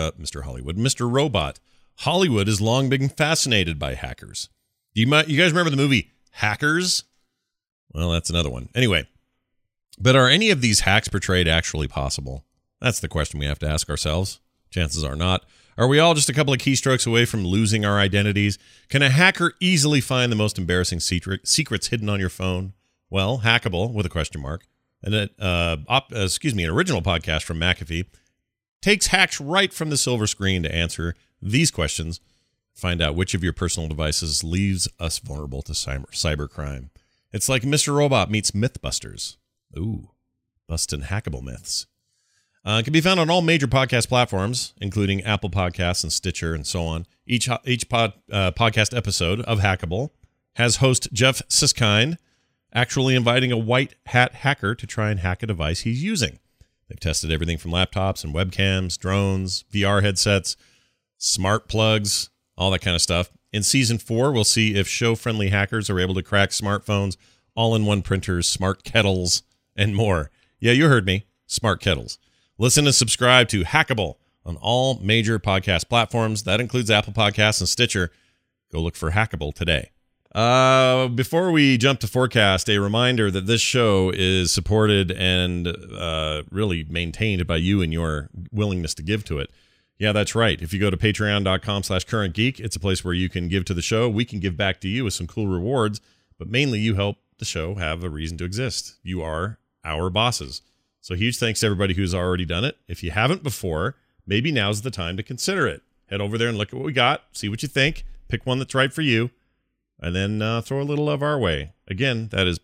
Robot. Hollywood has long been fascinated by hackers. You guys remember the movie Hackers? Well, that's another one. Anyway, but are any of these hacks portrayed actually possible? That's the question we have to ask ourselves. Chances are not. Are we all just a couple of keystrokes away from losing our identities? Can a hacker easily find the most embarrassing secrets hidden on your phone? Well, Hackable, with a question mark, and an original podcast from McAfee, takes hacks right from the silver screen to answer these questions. Find out which of your personal devices leaves us vulnerable to cybercrime. It's like Mr. Robot meets Mythbusters. Ooh, busting hackable myths. It can be found on all major podcast platforms, including Apple Podcasts and Stitcher and so on. Each podcast episode of Hackable has host Jeff Siskind actually inviting a white hat hacker to try and hack a device he's using. They've tested everything from laptops and webcams, drones, VR headsets, smart plugs, all that kind of stuff. In Season 4, we'll see if show-friendly hackers are able to crack smartphones, all-in-one printers, smart kettles, and more. Yeah, you heard me. Smart kettles. Listen and subscribe to Hackable on all major podcast platforms. That includes Apple Podcasts and Stitcher. Go look for Hackable today. Before we jump to forecast, a reminder that this show is supported and really maintained by you and your willingness to give to it. Yeah, that's right. If you go to patreon.com/currentgeek, it's a place where you can give to the show. We can give back to you with some cool rewards, but mainly you help the show have a reason to exist. You are our bosses. So huge thanks to everybody who's already done it. If you haven't before, maybe now's the time to consider it. Head over there and look at what we got, see what you think, pick one that's right for you, and then throw a little love our way. Again, that is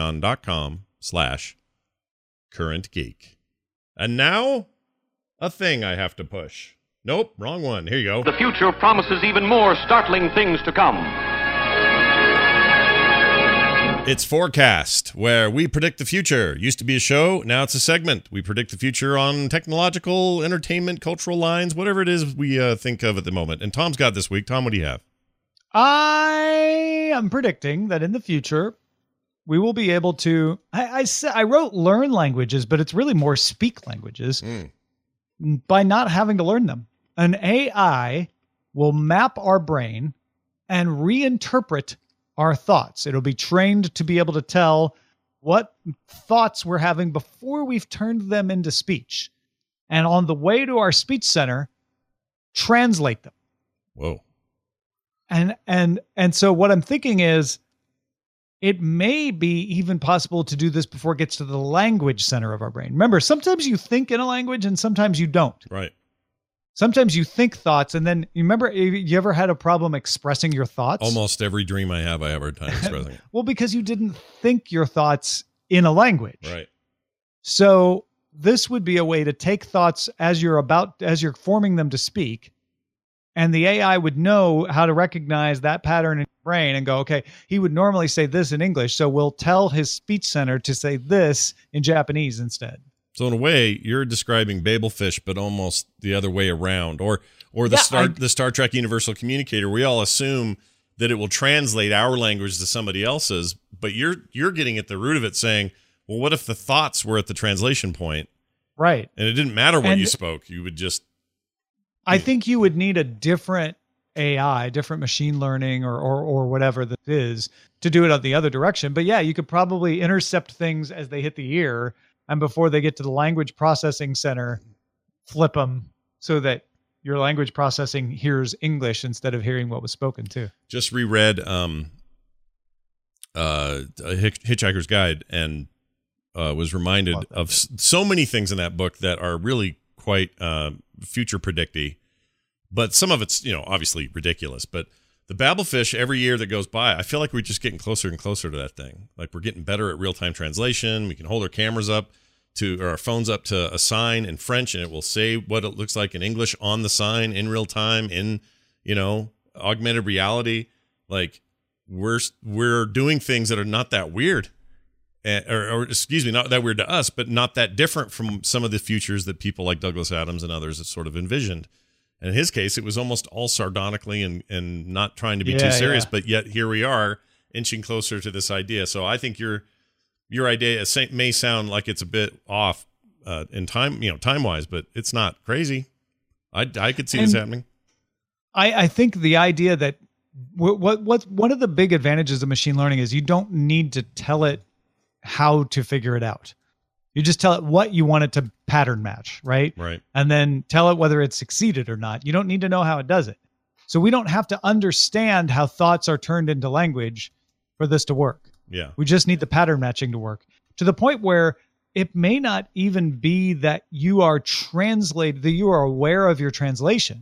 patreon.com/currentgeek. And now, a thing I have to push. Nope, wrong one. Here you go. The future promises even more startling things to come. It's Forecast, where we predict the future. Used to be a show, now it's a segment. We predict the future on technological, entertainment, cultural lines, whatever it is we think of at the moment. And Tom's got this week. Tom, what do you have? I am predicting that in the future, we will be able to... I wrote learn languages, but it's really more speak languages by not having to learn them. An AI will map our brain and reinterpret our thoughts. It'll be trained to be able to tell what thoughts we're having before we've turned them into speech. And on the way to our speech center, translate them. Whoa. And so what I'm thinking is it may be even possible to do this before it gets to the language center of our brain. Remember, sometimes you think in a language and sometimes you don't. Right. Sometimes you think thoughts, and then you remember, you ever had a problem expressing your thoughts? Almost every dream I have a hard time expressing it. Well, because you didn't think your thoughts in a language. Right. So this would be a way to take thoughts as you're forming them to speak, and the AI would know how to recognize that pattern in your brain and go, okay, he would normally say this in English, so we'll tell his speech center to say this in Japanese instead. So in a way, you're describing Babelfish, but almost the other way around, or the Star Trek Universal Communicator. We all assume that it will translate our language to somebody else's, but you're getting at the root of it, saying, well, what if the thoughts were at the translation point, right? And it didn't matter what you spoke; you would just. I think you would need a different AI, different machine learning, or whatever that is, to do it on the other direction. But yeah, you could probably intercept things as they hit the ear. And before they get to the language processing center, flip them so that your language processing hears English instead of hearing what was spoken too. Just reread Hitchhiker's Guide and was reminded of so many things in that book that are really quite future predicty. But some of it's, obviously ridiculous. But the Babelfish, every year that goes by, I feel like we're just getting closer and closer to that thing. Like we're getting better at real-time translation. We can hold our cameras up or our phones up to a sign in French, and it will say what it looks like in English on the sign in real time in, augmented reality. Like we're doing things that are not that weird, or excuse me, not that weird to us, but not that different from some of the futures that people like Douglas Adams and others have sort of envisioned. And in his case, it was almost all sardonically and not trying to be too serious, but yet here we are inching closer to this idea. So I think your idea may sound like it's a bit off in time, time-wise, but it's not crazy. I could see this happening. I think the idea that what one of the big advantages of machine learning is you don't need to tell it how to figure it out. You just tell it what you want it to pattern match, right? Right. And then tell it whether it succeeded or not. You don't need to know how it does it. So we don't have to understand how thoughts are turned into language for this to work. Yeah. We just need the pattern matching to work, to the point where it may not even be that you are that you are aware of your translation,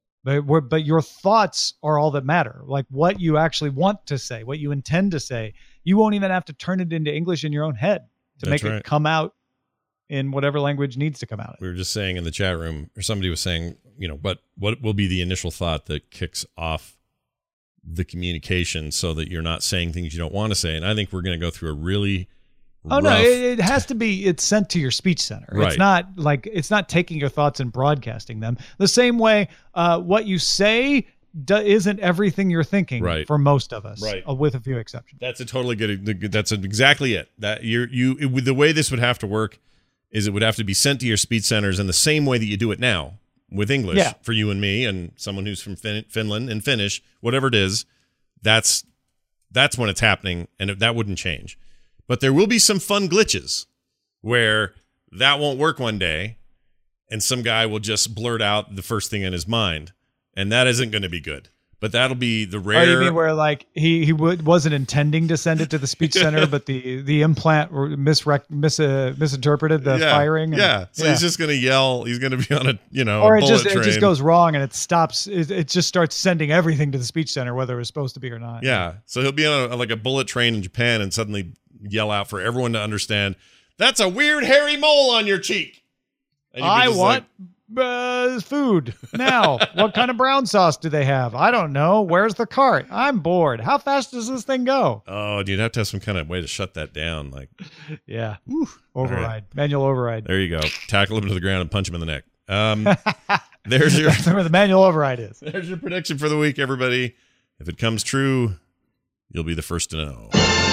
but your thoughts are all that matter. Like what you actually want to say, what you intend to say. You won't even have to turn it into English in your own head to make it come out in whatever language needs to come out. We were just saying in the chat room, or somebody was saying, what will be the initial thought that kicks off the communication so that you're not saying things you don't want to say. And I think we're going to go through a really rough... no, it has to be, it's sent to your speech center. Right. It's not taking your thoughts and broadcasting them. The same way what you say isn't everything you're thinking, right, for most of us, right, with a few exceptions. That's a totally good. That's exactly it. That the way this would have to work is it would have to be sent to your speech centers in the same way that you do it now with English for you and me and someone who's from Finland and Finnish, whatever it is. That's when it's happening, and that wouldn't change. But there will be some fun glitches where that won't work one day, and some guy will just blurt out the first thing in his mind. And that isn't going to be good. But that'll be the Oh, rare. you mean where like he wasn't intending to send it to the speech center, but the implant misinterpreted the firing. So he's just gonna yell. He's gonna be on a or a bullet train. It just goes wrong and it stops. It just starts sending everything to the speech center, whether it was supposed to be or not. Yeah. So he'll be on a bullet train in Japan and suddenly yell out for everyone to understand. That's a weird hairy mole on your cheek. I want food now. What kind of brown sauce do they have? I don't know. Where's the cart? I'm bored. How fast does this thing go? Oh, you'd have to have some kind of way to shut that down. Like, yeah, override, right. Manual override. There you go. Tackle him to the ground and punch him in the neck. There's your That's where the manual override is. There's your prediction for the week, everybody. If it comes true, you'll be the first to know.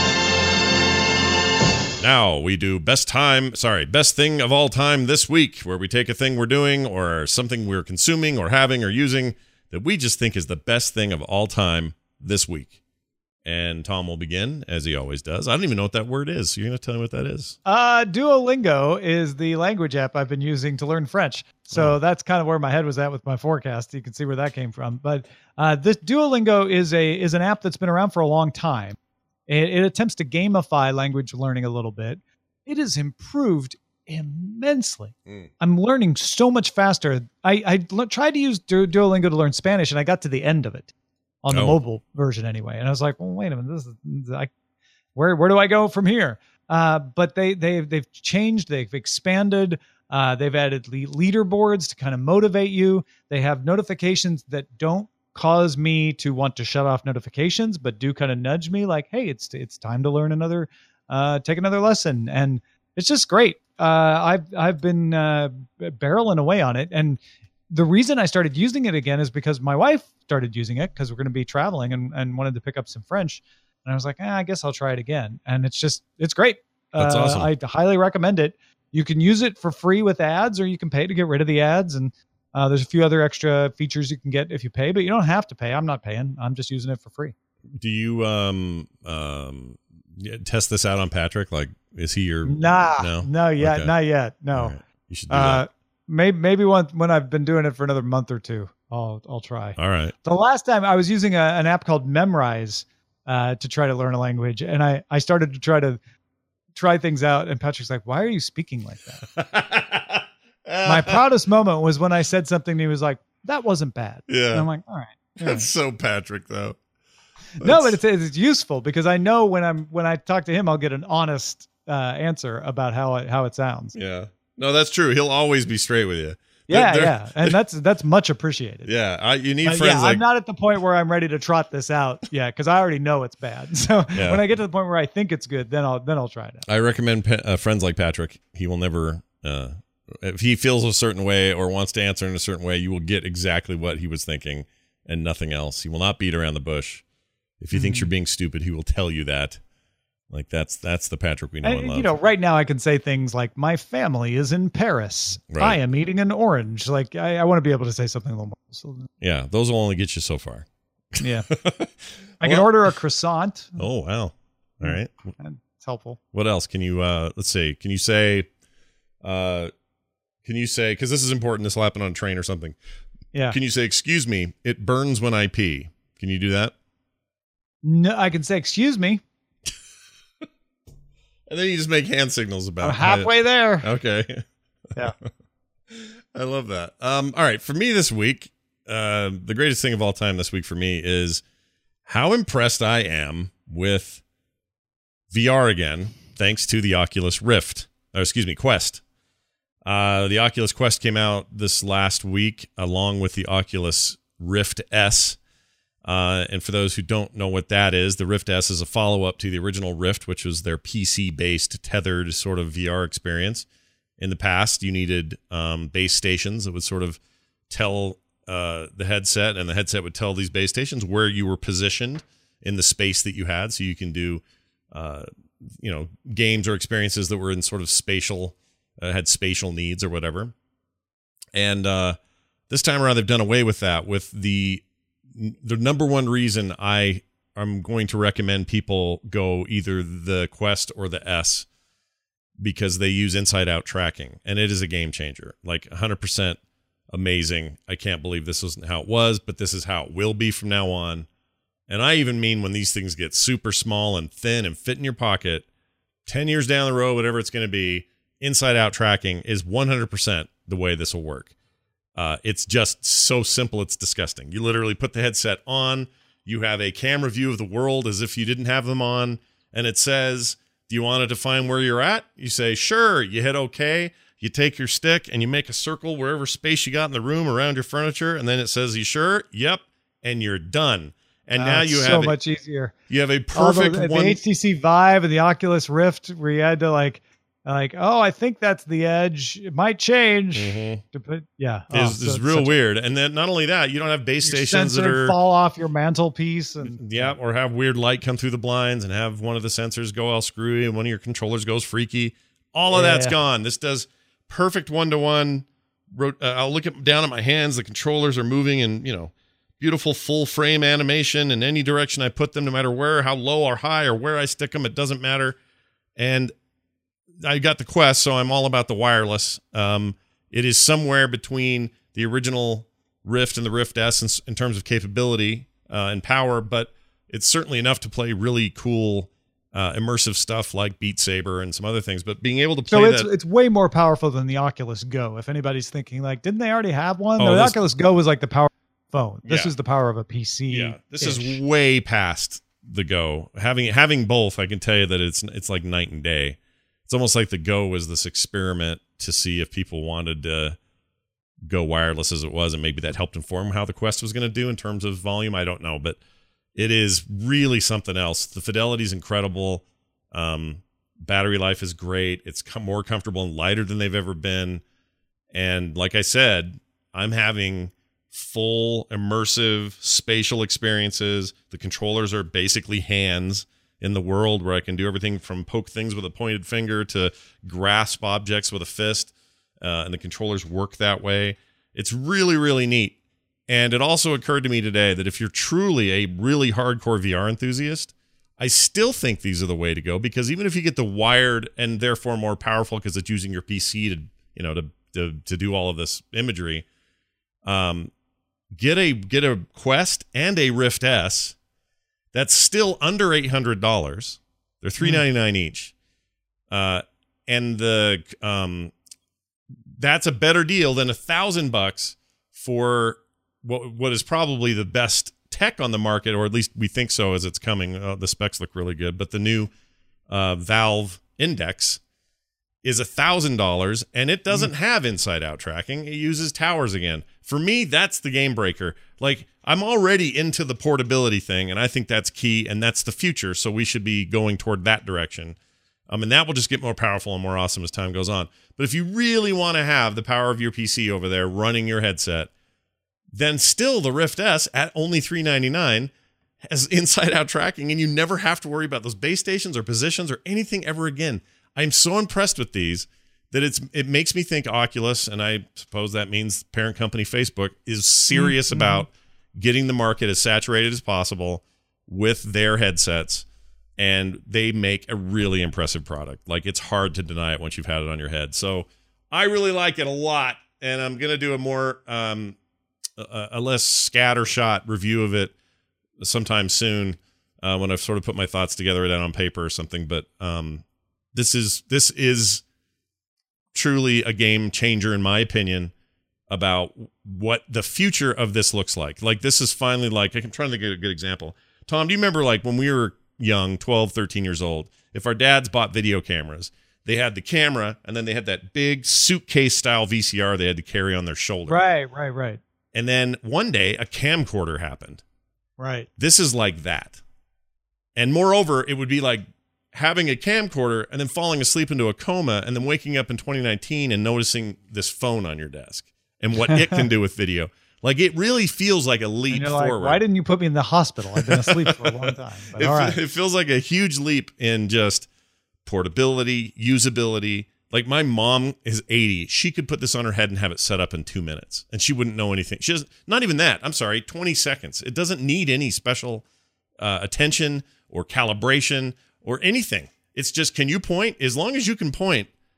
Now we do best thing of all time this week, where we take a thing we're doing or something we're consuming or having or using that we just think is the best thing of all time this week. And Tom will begin, as he always does. I don't even know what that word is. You're going to tell me what that is? Duolingo is the language app I've been using to learn French. So that's kind of where my head was at with my forecast. You can see where that came from. But this Duolingo is an app that's been around for a long time. It attempts to gamify language learning a little bit. It has improved immensely. I'm learning so much faster. I tried to use Duolingo to learn Spanish, and I got to the end of it on the mobile version anyway. And I was like, well, wait a minute, where do I go from here? But they've changed, they've expanded. They've added leaderboards to kind of motivate you. They have notifications that don't cause me to want to shut off notifications, but do kind of nudge me like, hey, it's time to learn take another lesson. And it's just great. I've been barreling away on it. And the reason I started using it again is because my wife started using it because we're going to be traveling and wanted to pick up some French. And I was like, I guess I'll try it again. And it's great. That's awesome. I highly recommend it. You can use it for free with ads, or you can pay to get rid of the ads. And there's a few other extra features you can get if you pay, but you don't have to pay. I'm not paying. I'm just using it for free. Do you test this out on Patrick? Like, is he your not yet. No. Right. You should do that. Maybe when I've been doing it for another month or two, I'll try. All right. The last time I was using an app called Memrise to try to learn a language, and I started to try things out, and Patrick's like, "Why are you speaking like that?" My proudest moment was when I said something and he was like, that wasn't bad. Yeah. And I'm like, all right. That's so Patrick though. No, but it's useful because I know when I talk to him, I'll get an honest answer about how it sounds. Yeah. No, that's true. He'll always be straight with you. Yeah. And that's much appreciated. Yeah. You need friends like... I'm not at the point where I'm ready to trot this out. Yeah. Cause I already know it's bad. So when I get to the point where I think it's good, then I'll try it out. I recommend friends like Patrick. He will never, if he feels a certain way or wants to answer in a certain way, you will get exactly what he was thinking and nothing else. He will not beat around the bush. If he thinks you're being stupid, he will tell you that. Like that's the Patrick we know and love. You know, right now I can say things like, my family is in Paris. Right. I am eating an orange. Like I want to be able to say something a little more. So, yeah, those will only get you so far. Yeah. I can order a croissant. Oh, wow. All right. It's helpful. What else? Can you, let's see. Can you say, because this is important, this will happen on a train or something. Yeah. Can you say, excuse me, it burns when I pee? Can you do that? No, I can say, excuse me. And then you just make hand signals about I'm halfway there. Okay. Yeah. I love that. All right. For me this week, the greatest thing of all time this week for me is how impressed I am with VR again, thanks to the Oculus Quest. The Oculus Quest came out this last week along with the Oculus Rift S. And for those who don't know what that is, the Rift S is a follow-up to the original Rift, which was their PC-based tethered sort of VR experience. In the past, you needed base stations that would sort of tell the headset, and the headset would tell these base stations where you were positioned in the space that you had, so you can do games or experiences that were in sort of spatial, had spatial needs or whatever. And this time around, they've done away with that. With the number one reason I am going to recommend people go either the Quest or the S, because they use inside-out tracking, and it is a game changer. Like 100% amazing. I can't believe this wasn't how it was, but this is how it will be from now on. And I even mean when these things get super small and thin and fit in your pocket, 10 years down the road, whatever it's going to be, inside out tracking is 100% the way this will work. It's just so simple, it's disgusting. You literally put the headset on, you have a camera view of the world as if you didn't have them on, and it says, do you want to define where you're at? You say, sure. You hit OK. You take your stick and you make a circle wherever space you got in the room around your furniture, and then it says, you sure? Yep. And you're done. And now you have so much easier. You have a perfect the HTC Vive and the Oculus Rift where you had to like, oh, I think that's the edge. It might change. To put, is real weird. And then not only that, you don't have base stations that are fall off your mantelpiece and or have weird light come through the blinds and have one of the sensors go all screwy and one of your controllers goes freaky. All of that's gone. This does perfect 1-to-1. I'll look down at my hands. The controllers are moving and beautiful full frame animation in any direction I put them, no matter where, how low or high or where I stick them. It doesn't matter. And I got the Quest, so I'm all about the wireless. It is somewhere between the original Rift and the Rift S in terms of capability and power, but it's certainly enough to play really cool immersive stuff like Beat Saber and some other things. But being able to play it's way more powerful than the Oculus Go. If anybody's thinking like, didn't they already have one? No, the Oculus Go was like the power of a phone. This is the power of a PC. Yeah, this is way past the Go. Having both, I can tell you that it's like night and day. It's almost like the Go was this experiment to see if people wanted to go wireless as it was, and maybe that helped inform how the Quest was going to do in terms of volume. I don't know, but it is really something else. The fidelity is incredible. Battery life is great. It's more comfortable and lighter than they've ever been. And like I said, I'm having full immersive spatial experiences. The controllers are basically hands in the world where I can do everything from poke things with a pointed finger to grasp objects with a fist. And the controllers work that way. It's really, really neat. And it also occurred to me today that if you're truly a really hardcore VR enthusiast, I still think these are the way to go, because even if you get the wired and therefore more powerful because it's using your PC to do all of this imagery, get a Quest and a Rift S. That's still under $800. They're $399 each, and that's a better deal than $1,000 for what is probably the best tech on the market, or at least we think so as it's coming. The specs look really good, but the new Valve Index is $1,000, and it doesn't have inside-out tracking. It uses towers again. For me, that's the game breaker. Like, I'm already into the portability thing, and I think that's key, and that's the future, so we should be going toward that direction. And that will just get more powerful and more awesome as time goes on. But if you really want to have the power of your PC over there running your headset, then still the Rift S at only $399 has inside-out tracking, and you never have to worry about those base stations or positions or anything ever again. I'm so impressed with these that it makes me think Oculus, and I suppose that means parent company Facebook, is serious about getting the market as saturated as possible with their headsets, and they make a really impressive product. Like, it's hard to deny it once you've had it on your head. So I really like it a lot, and I'm going to do a more a less scattershot review of it sometime soon when I've sort of put my thoughts together down on paper or something. But this is truly a game changer, in my opinion, about what the future of this looks like. Like, this is finally like, I'm trying to get a good example. Tom, do you remember like when we were young, 12, 13 years old, if our dads bought video cameras, they had the camera and then they had that big suitcase style VCR they had to carry on their shoulder. Right. And then one day a camcorder happened. Right. This is like that. And moreover, it would be like having a camcorder and then falling asleep into a coma and then waking up in 2019 and noticing this phone on your desk and what it can do with video. Like, it really feels like a leap forward. Like, why didn't you put me in the hospital? I've been asleep for a long time. But it feels like a huge leap in just portability, usability. Like, my mom is 80. She could put this on her head and have it set up in 2 minutes, and she wouldn't know anything. She doesn't, not even that. I'm sorry, 20 seconds. It doesn't need any special attention or calibration or anything. It's just, can you point? As long as you can point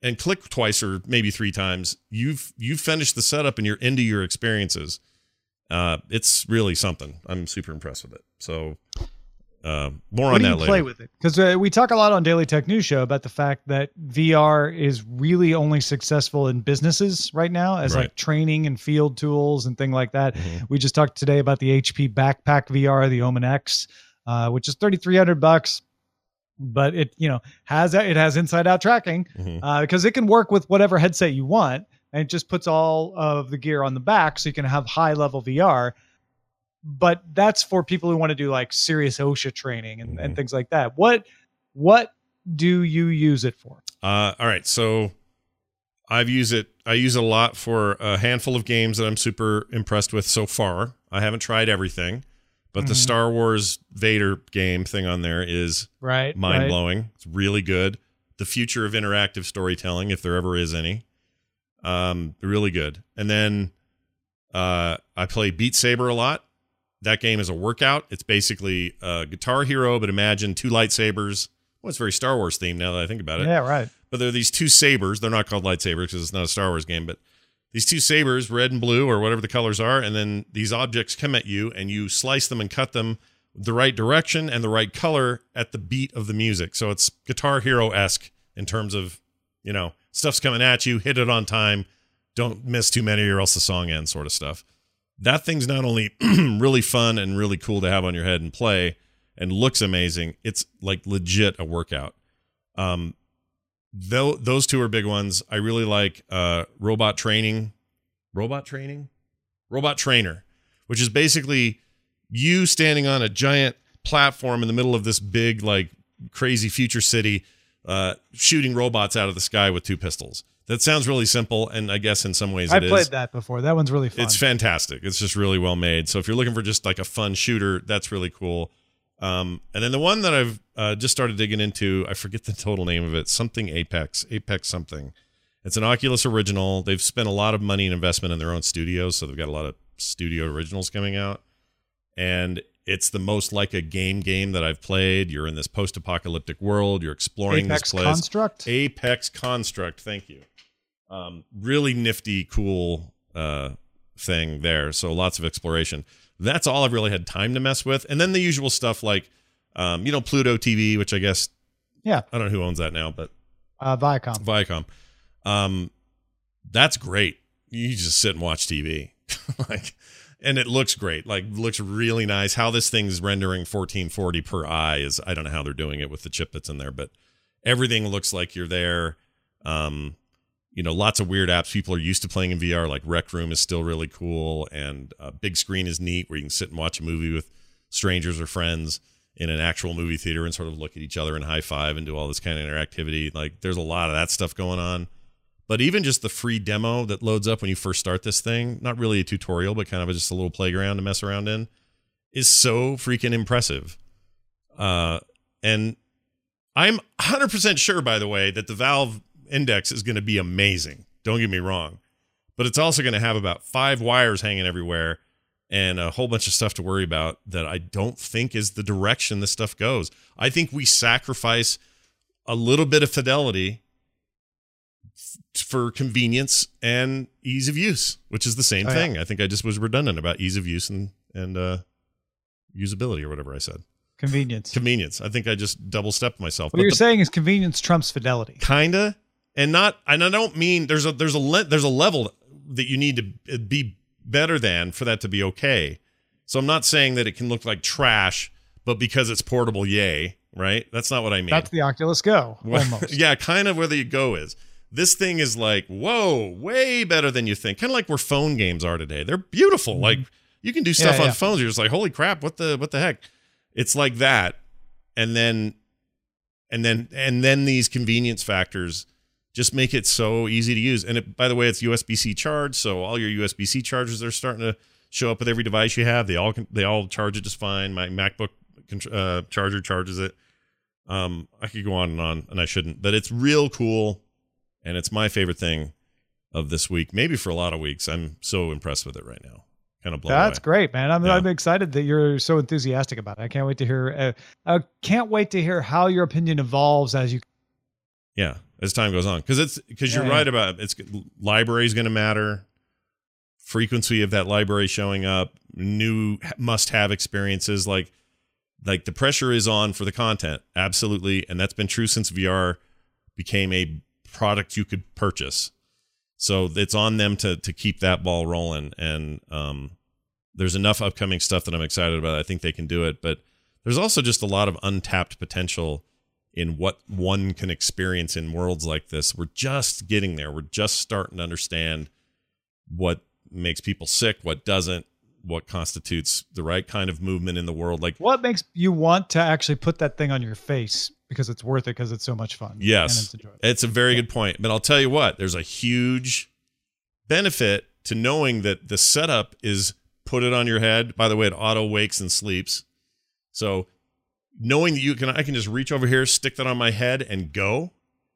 and click twice or maybe 3 times, you've finished the setup and you're into your experiences. It's really something. I'm super impressed with it. So more on that later. Play with it? Because we talk a lot on Daily Tech News Show about the fact that VR is really only successful in businesses right now as like training and field tools and things like that. We just talked today about the HP backpack VR, the Omen X, which is $3,300, but it has inside out tracking because it can work with whatever headset you want, and it just puts all of the gear on the back so you can have high level VR. But that's for people who want to do like serious OSHA training and things like that. What do you use it for? All right. So I use it a lot for a handful of games that I'm super impressed with so far. I haven't tried everything, but the Star Wars Vader game thing on there is mind blowing. It's really good. The future of interactive storytelling, if there ever is any, really good. And then I play Beat Saber a lot. That game is a workout. It's basically Guitar Hero, but imagine 2 lightsabers. Well, it's very Star Wars themed now that I think about it. Yeah, right. But there are these 2 sabers. They're not called lightsabers because it's not a Star Wars game, but these 2 sabers, red and blue or whatever the colors are, and then these objects come at you and you slice them and cut them the right direction and the right color at the beat of the music. So it's Guitar Hero-esque in terms of, stuff's coming at you, hit it on time, don't miss too many or else the song ends sort of stuff. That thing's not only really fun and really cool to have on your head and play and looks amazing, it's like legit a workout. Those 2 are big ones. I really like Robot Trainer, which is basically you standing on a giant platform in the middle of this big, like crazy future city, shooting robots out of the sky with 2 pistols. That sounds really simple, and I guess in some ways it is. I played that before. That one's really fun. It's fantastic. It's just really well made. So if you're looking for just like a fun shooter, that's really cool. And then the one that I've just started digging into, I forget the total name of it, something Apex something. It's an Oculus original. They've spent a lot of money and investment in their own studios, so they've got a lot of studio originals coming out. And it's the most like a game that I've played. You're in this post-apocalyptic world. You're exploring this place. Apex Construct. Thank you. Really nifty, cool thing there. So lots of exploration. That's all I've really had time to mess with. And then the usual stuff like, Pluto TV, which I guess, I don't know who owns that now, but Viacom. That's great. You just sit and watch TV. And it looks great. Looks really nice. How this thing's rendering 1440 per eye is, I don't know how they're doing it with the chip that's in there, but everything looks like you're there. Lots of weird apps people are used to playing in VR, like Rec Room is still really cool, and Big Screen is neat, where you can sit and watch a movie with strangers or friends in an actual movie theater and sort of look at each other and high five and do all this kind of interactivity. Like, there's a lot of that stuff going on. But even just the free demo that loads up when you first start this thing, not really a tutorial, but kind of just a little playground to mess around in, is so freaking impressive. And I'm 100% sure, by the way, that the Valve Index is going to be amazing. Don't get me wrong. But it's also going to have about 5 wires hanging everywhere and a whole bunch of stuff to worry about that I don't think is the direction this stuff goes. I think we sacrifice a little bit of fidelity for convenience and ease of use, which is the same thing. I think I just was redundant about ease of use and usability or whatever I said. Convenience. I think I just double stepped myself. What you're saying is convenience trumps fidelity. Kinda. And I don't mean there's a level that you need to be better than for that to be okay. So I'm not saying that it can look like trash, but because it's portable, yay, right? That's not what I mean. That's the Oculus Go, almost. Yeah, kind of where the Go is. This thing is like, whoa, way better than you think. Kind of like where phone games are today. They're beautiful. Mm-hmm. Like, you can do stuff on phones. You're just like, holy crap, what the heck? It's like that. And then these convenience factors just make it so easy to use. And by the way, it's USB-C charged, so all your USB-C chargers are starting to show up with every device you have. They all charge it just fine. My MacBook charger charges it. I could go on, and I shouldn't, but it's real cool, and it's my favorite thing of this week. Maybe for a lot of weeks. I'm so impressed with it right now. Kind of blown away. That's great, man. I'm excited that you're so enthusiastic about it. I can't wait to hear. How your opinion evolves as you. Yeah, as time goes on, because you're right about it's library is going to matter. Frequency of that library showing up, new must-have experiences, like the pressure is on for the content, absolutely, and that's been true since VR became a product you could purchase. So it's on them to keep that ball rolling, and there's enough upcoming stuff that I'm excited about. I think they can do it, but there's also just a lot of untapped potential in what one can experience in worlds like this. We're just getting there. We're just starting to understand what makes people sick, what doesn't, what constitutes the right kind of movement in the world. Like, what makes you want to actually put that thing on your face because it's worth it, because it's so much fun. Yes, it's a very good point. But I'll tell you what, there's a huge benefit to knowing that the setup is put it on your head. By the way, it auto wakes and sleeps. So knowing that I can just reach over here, stick that on my head and go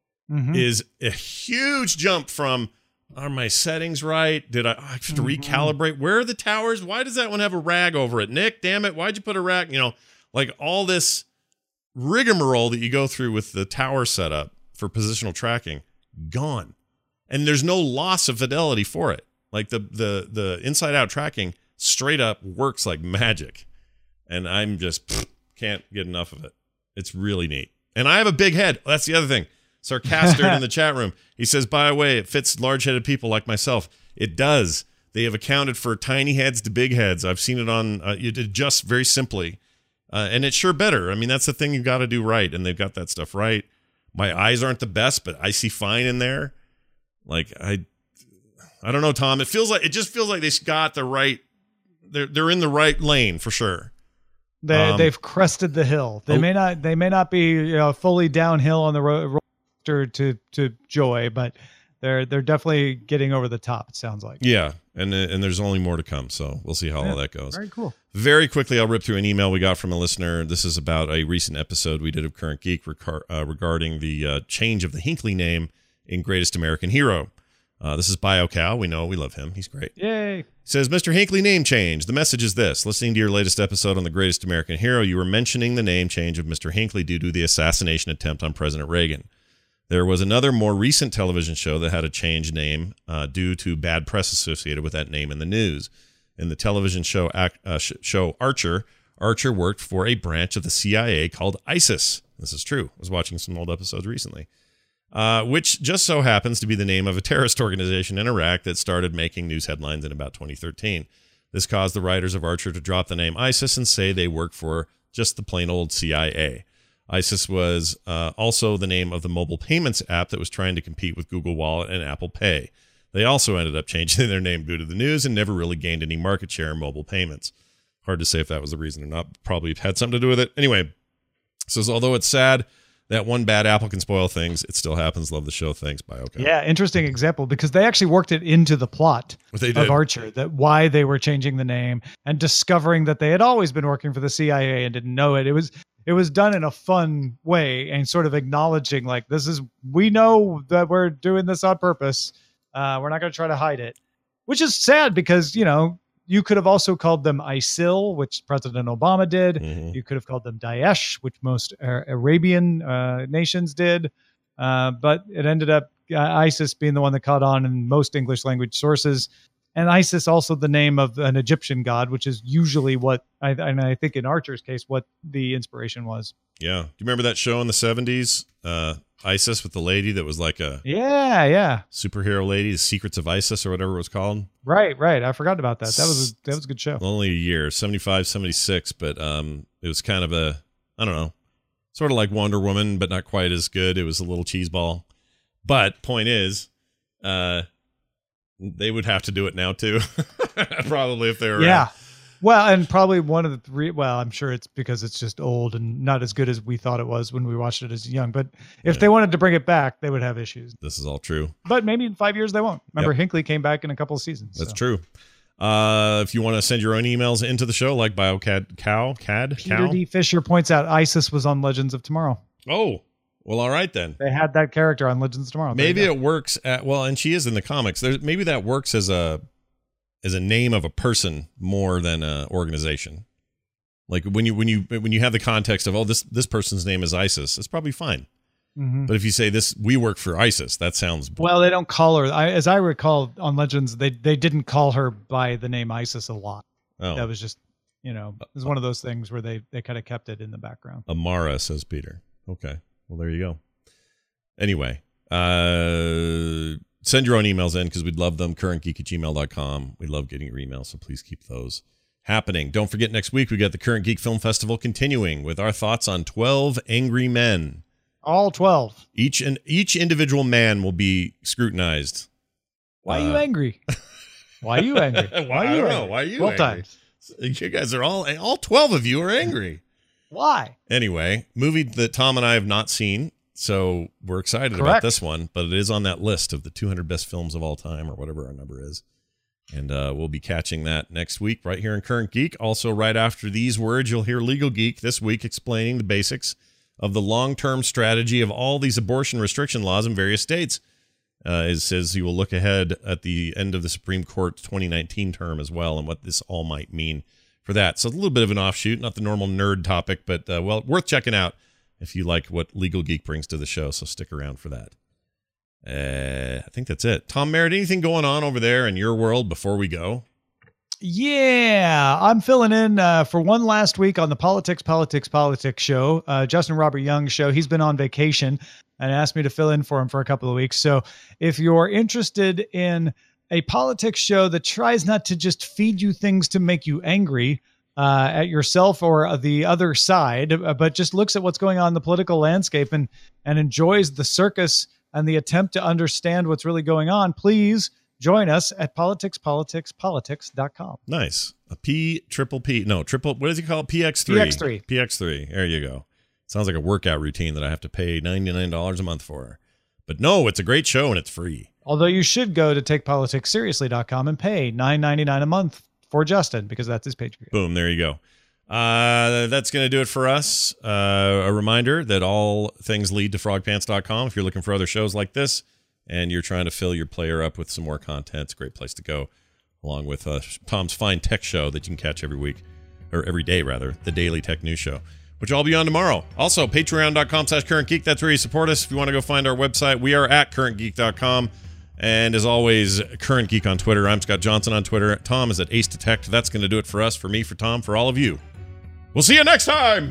is a huge jump from, are my settings right? Did I have to recalibrate? Where are the towers? Why does that one have a rag over it? Nick, damn it. Why'd you put a rag? You know, like all this rigmarole that you go through with the tower setup for positional tracking, gone. And there's no loss of fidelity for it. Like the inside out tracking straight up works like magic. And I'm just can't get enough of it. It's really neat. And I have a big head. That's the other thing. Sarcastic in the chat room. He says, by the way, it fits large-headed people like myself. It does. They have accounted for tiny heads to big heads. I've seen it on, you did just very simply. And it's sure better. I mean, that's the thing you've got to do right. And they've got that stuff right. My eyes aren't the best, but I see fine in there. Like, I don't know, Tom. It just feels like they got the right, they're in the right lane for sure. They've crested the hill. They may not be fully downhill on the road to joy, but they're definitely getting over the top, it sounds like. Yeah, and there's only more to come, so we'll see how all that goes. Very cool. Very quickly, I'll rip through an email we got from a listener. This is about a recent episode we did of Current Geek regarding the change of the Hinckley name in Greatest American Hero. This is BioCow. We love him. He's great. Yay. Says, Mr. Hinckley name change. The message is this. Listening to your latest episode on the Greatest American Hero, you were mentioning the name change of Mr. Hinckley due to the assassination attempt on President Reagan. There was another more recent television show that had a changed name due to bad press associated with that name in the news. In the television show Archer worked for a branch of the CIA called ISIS. This is true. I was watching some old episodes recently. Which just so happens to be the name of a terrorist organization in Iraq that started making news headlines in about 2013. This caused the writers of Archer to drop the name ISIS and say they work for just the plain old CIA. ISIS was also the name of the mobile payments app that was trying to compete with Google Wallet and Apple Pay. They also ended up changing their name due to the news and never really gained any market share in mobile payments. Hard to say if that was the reason or not. Probably had something to do with it. Anyway, says, although it's sad that one bad apple can spoil things, it still happens. Love the show. Thanks, BioCow. Yeah, interesting example, because they actually worked it into the plot of Archer, that why they were changing the name and discovering that they had always been working for the CIA and didn't know it. It was done in a fun way and sort of acknowledging, like, we know that we're doing this on purpose. We're not going to try to hide it, which is sad because, you could have also called them ISIL, which President Obama did. Mm-hmm. You could have called them Daesh, which most Arabian nations did. But it ended up ISIS being the one that caught on in most English language sources. And Isis also the name of an Egyptian god, which is usually what, I think in Archer's case, what the inspiration was. Yeah. Do you remember that show in the 70s? Isis with the lady that was like a superhero lady, The Secrets of Isis or whatever it was called. Right. I forgot about that. That was a good show. Only a year, 75, 76, but it was kind of a, I don't know, sort of like Wonder Woman, but not quite as good. It was a little cheeseball. But point is, they would have to do it now too. Probably if they were around. Well, and probably one of the three. Well, I'm sure it's because it's just old and not as good as we thought it was when we watched it as young. But if they wanted to bring it back, they would have issues. This is all true. But maybe in 5 years they won't. Remember, Hinckley came back in a couple of seasons. That's true. If you want to send your own emails into the show, like BioCad, Peter D. Fisher points out ISIS was on Legends of Tomorrow. Oh, well, all right then. They had that character on Legends of Tomorrow. Maybe it works and she is in the comics. Maybe that works as a name of a person more than an organization. Like when you have the context of, this person's name is ISIS, it's probably fine. But if you say this, we work for ISIS, that sounds... Well, they don't call her. As I recall on Legends, they didn't call her by the name ISIS a lot. Oh. That was just, it was one of those things where they kind of kept it in the background. Amara, says Peter. Okay. Well, there you go. Anyway, send your own emails in because we'd love them. currentgeek@gmail.com. We love getting your emails, so please keep those happening. Don't forget, next week we got the Current Geek Film Festival continuing with our thoughts on 12 Angry Men. All 12. Each individual man will be scrutinized. Why are you angry? Why are you angry? Why are you angry? Why are you 12 angry? times. You guys are all 12 of you are angry. Why? Anyway, movie that Tom and I have not seen, so we're excited about this one, but it is on that list of the 200 best films of all time or whatever our number is. And we'll be catching that next week right here in Current Geek. Also, right after these words, you'll hear Legal Geek this week explaining the basics of the long-term strategy of all these abortion restriction laws in various states. It says he will look ahead at the end of the Supreme Court 2019 term as well and what this all might mean for that. So a little bit of an offshoot, not the normal nerd topic, but well, worth checking out if you like what Legal Geek brings to the show. So stick around for that. I think that's it. Tom Merritt, anything going on over there in your world before we go? Yeah, I'm filling in for one last week on the Politics show, Justin Robert Young's show. He's been on vacation and asked me to fill in for him for a couple of weeks. So if you're interested in a politics show that tries not to just feed you things to make you angry at yourself or the other side, but just looks at what's going on in the political landscape and enjoys the circus and the attempt to understand what's really going on, please join us at politicspoliticspodlitics.com. Nice. A what does he call it? PX3. PX3. There you go. Sounds like a workout routine that I have to pay $99 a month for. But no, it's a great show and it's free. Although you should go to takepoliticsseriously.com and pay $9.99 a month for Justin because that's his Patreon. Boom. There you go. That's going to do it for us. A reminder that all things lead to frogpants.com. If you're looking for other shows like this, and you're trying to fill your player up with some more content, it's a great place to go, along with Tom's fine tech show that you can catch every week, or every day, rather, the Daily Tech News Show, which I'll be on tomorrow. Also, patreon.com/currentgeek. That's where you support us. If you want to go find our website, we are at currentgeek.com. And as always, Current Geek on Twitter. I'm Scott Johnson on Twitter. Tom is at Ace Detect. That's going to do it for us, for me, for Tom, for all of you. We'll see you next time!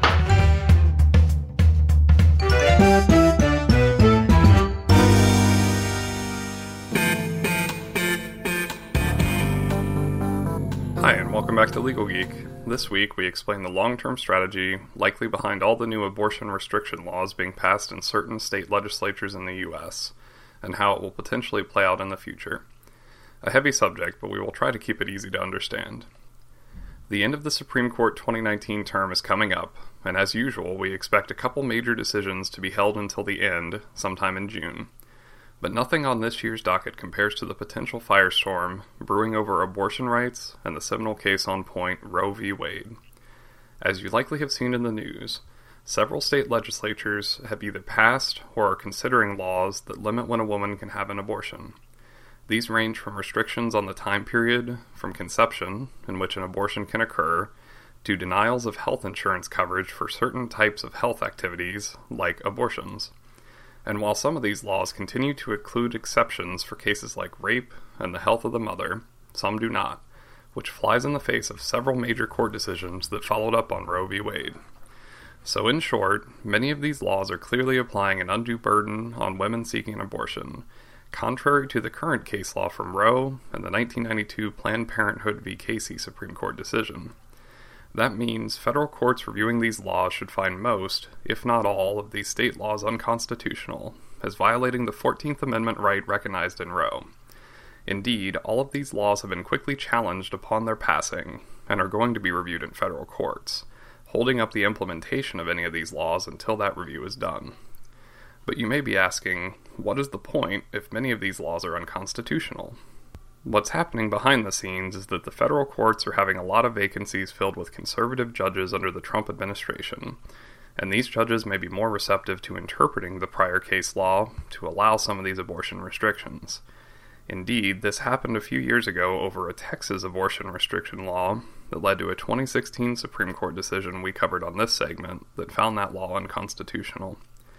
Hi, and welcome back to Legal Geek. This week, we explain the long-term strategy likely behind all the new abortion restriction laws being passed in certain state legislatures in the U.S., and how it will potentially play out in the future. A heavy subject, but we will try to keep it easy to understand. The end of the Supreme Court 2019 term is coming up, and as usual, we expect a couple major decisions to be held until the end, sometime in June. But nothing on this year's docket compares to the potential firestorm brewing over abortion rights and the seminal case on point, Roe v. Wade. As you likely have seen in the news, several state legislatures have either passed or are considering laws that limit when a woman can have an abortion. These range from restrictions on the time period from conception in which an abortion can occur to denials of health insurance coverage for certain types of health activities like abortions. And while some of these laws continue to include exceptions for cases like rape and the health of the mother, some do not, which flies in the face of several major court decisions that followed up on Roe v. Wade. So in short, many of these laws are clearly applying an undue burden on women seeking an abortion, contrary to the current case law from Roe and the 1992 Planned Parenthood v. Casey Supreme Court decision. That means federal courts reviewing these laws should find most, if not all, of these state laws unconstitutional, as violating the 14th Amendment right recognized in Roe. Indeed, all of these laws have been quickly challenged upon their passing, and are going to be reviewed in federal courts, holding up the implementation of any of these laws until that review is done. But you may be asking, what is the point if many of these laws are unconstitutional? What's happening behind the scenes is that the federal courts are having a lot of vacancies filled with conservative judges under the Trump administration, and these judges may be more receptive to interpreting the prior case law to allow some of these abortion restrictions. Indeed, this happened a few years ago over a Texas abortion restriction law that led to a 2016 Supreme Court decision we covered on this segment that found that law unconstitutional.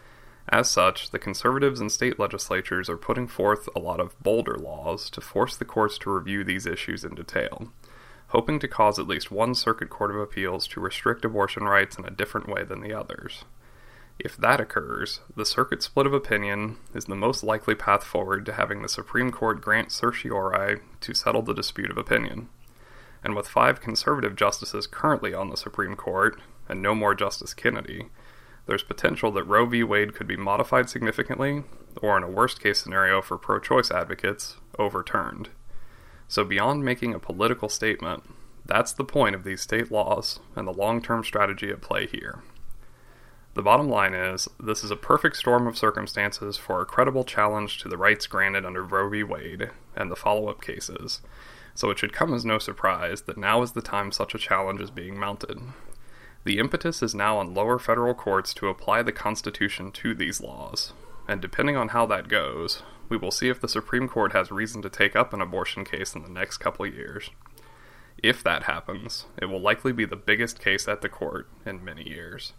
As such, the conservatives in state legislatures are putting forth a lot of bolder laws to force the courts to review these issues in detail, hoping to cause at least one circuit court of appeals to restrict abortion rights in a different way than the others. If that occurs, the circuit split of opinion is the most likely path forward to having the Supreme Court grant certiorari to settle the dispute of opinion. And with 5 conservative justices currently on the Supreme Court, and no more Justice Kennedy, there's potential that Roe v. Wade could be modified significantly, or in a worst-case scenario for pro-choice advocates, overturned. So beyond making a political statement, that's the point of these state laws and the long-term strategy at play here. The bottom line is, this is a perfect storm of circumstances for a credible challenge to the rights granted under Roe v. Wade and the follow-up cases, so it should come as no surprise that now is the time such a challenge is being mounted. The impetus is now on lower federal courts to apply the Constitution to these laws, and depending on how that goes, we will see if the Supreme Court has reason to take up an abortion case in the next couple years. If that happens, it will likely be the biggest case at the court in many years.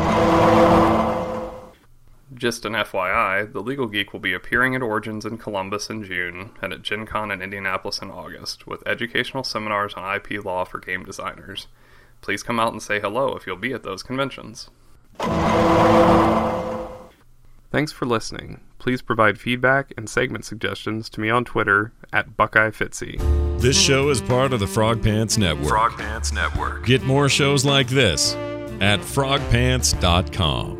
Just an FYI, The Legal Geek will be appearing at Origins in Columbus in June and at Gen Con in Indianapolis in August with educational seminars on IP law for game designers. Please come out and say hello if you'll be at those conventions. Thanks for listening. Please provide feedback and segment suggestions to me on Twitter at BuckeyeFitzy. This show is part of the Frog Pants Network. Frog Pants Network. Get more shows like this at frogpants.com.